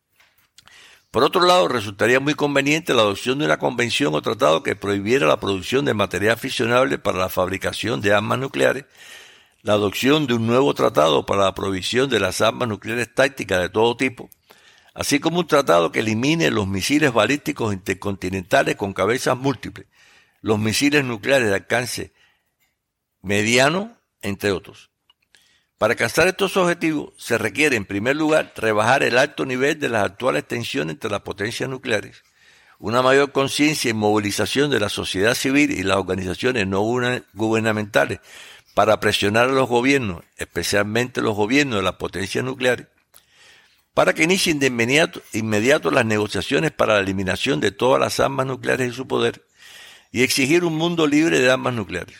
Por otro lado, resultaría muy conveniente la adopción de una convención o tratado que prohibiera la producción de material fisionable para la fabricación de armas nucleares, la adopción de un nuevo tratado para la prohibición de las armas nucleares tácticas de todo tipo, así como un tratado que elimine los misiles balísticos intercontinentales con cabezas múltiples, los misiles nucleares de alcance mediano, entre otros. Para alcanzar estos objetivos se requiere, en primer lugar, rebajar el alto nivel de las actuales tensiones entre las potencias nucleares, una mayor conciencia y movilización de la sociedad civil y las organizaciones no gubernamentales para presionar a los gobiernos, especialmente los gobiernos de las potencias nucleares, para que inicien de inmediato, inmediato las negociaciones para la eliminación de todas las armas nucleares y su poder, y exigir un mundo libre de armas nucleares.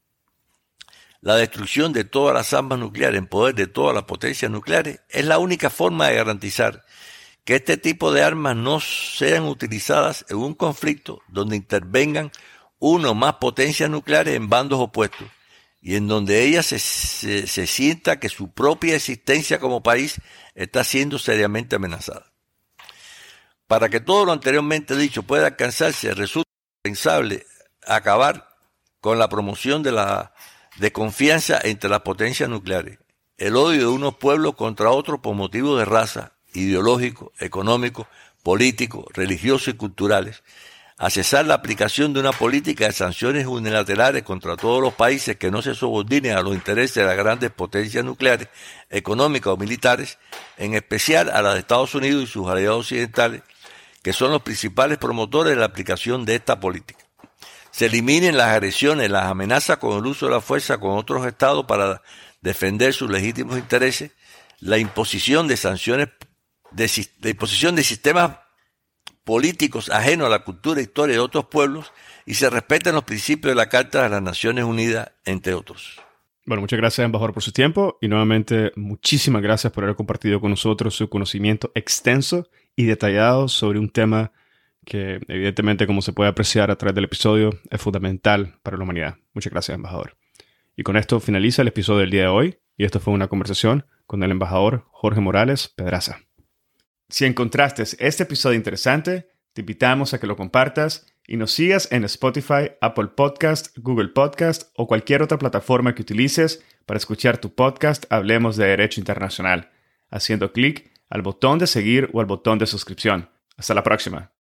La destrucción de todas las armas nucleares en poder de todas las potencias nucleares es la única forma de garantizar que este tipo de armas no sean utilizadas en un conflicto donde intervengan una o más potencias nucleares en bandos opuestos y en donde ellas se, se, se sienta que su propia existencia como país está siendo seriamente amenazada. Para que todo lo anteriormente dicho pueda alcanzarse, resulta indispensable acabar con la promoción de la de confianza entre las potencias nucleares, el odio de unos pueblos contra otros por motivos de raza, ideológicos, económicos, políticos, religiosos y culturales, a cesar la aplicación de una política de sanciones unilaterales contra todos los países que no se subordinen a los intereses de las grandes potencias nucleares, económicas o militares, en especial a las de Estados Unidos y sus aliados occidentales, que son los principales promotores de la aplicación de esta política. Se eliminen las agresiones, las amenazas con el uso de la fuerza con otros estados para defender sus legítimos intereses, la imposición de sanciones, de, la imposición de sistemas políticos ajenos a la cultura e historia de otros pueblos y se respeten los principios de la Carta de las Naciones Unidas, entre otros. Bueno, muchas gracias, embajador, por su tiempo y nuevamente muchísimas gracias por haber compartido con nosotros su conocimiento extenso y detallado sobre un tema que evidentemente, como se puede apreciar a través del episodio, es fundamental para la humanidad. Muchas gracias, embajador. Y con esto finaliza el episodio del día de hoy, y esto fue una conversación con el embajador Jorge Morales Pedraza. Si encontraste este episodio interesante, te invitamos a que lo compartas y nos sigas en Spotify, Apple Podcast, Google Podcast o cualquier otra plataforma que utilices para escuchar tu podcast Hablemos de Derecho Internacional, haciendo clic al botón de seguir o al botón de suscripción. Hasta la próxima.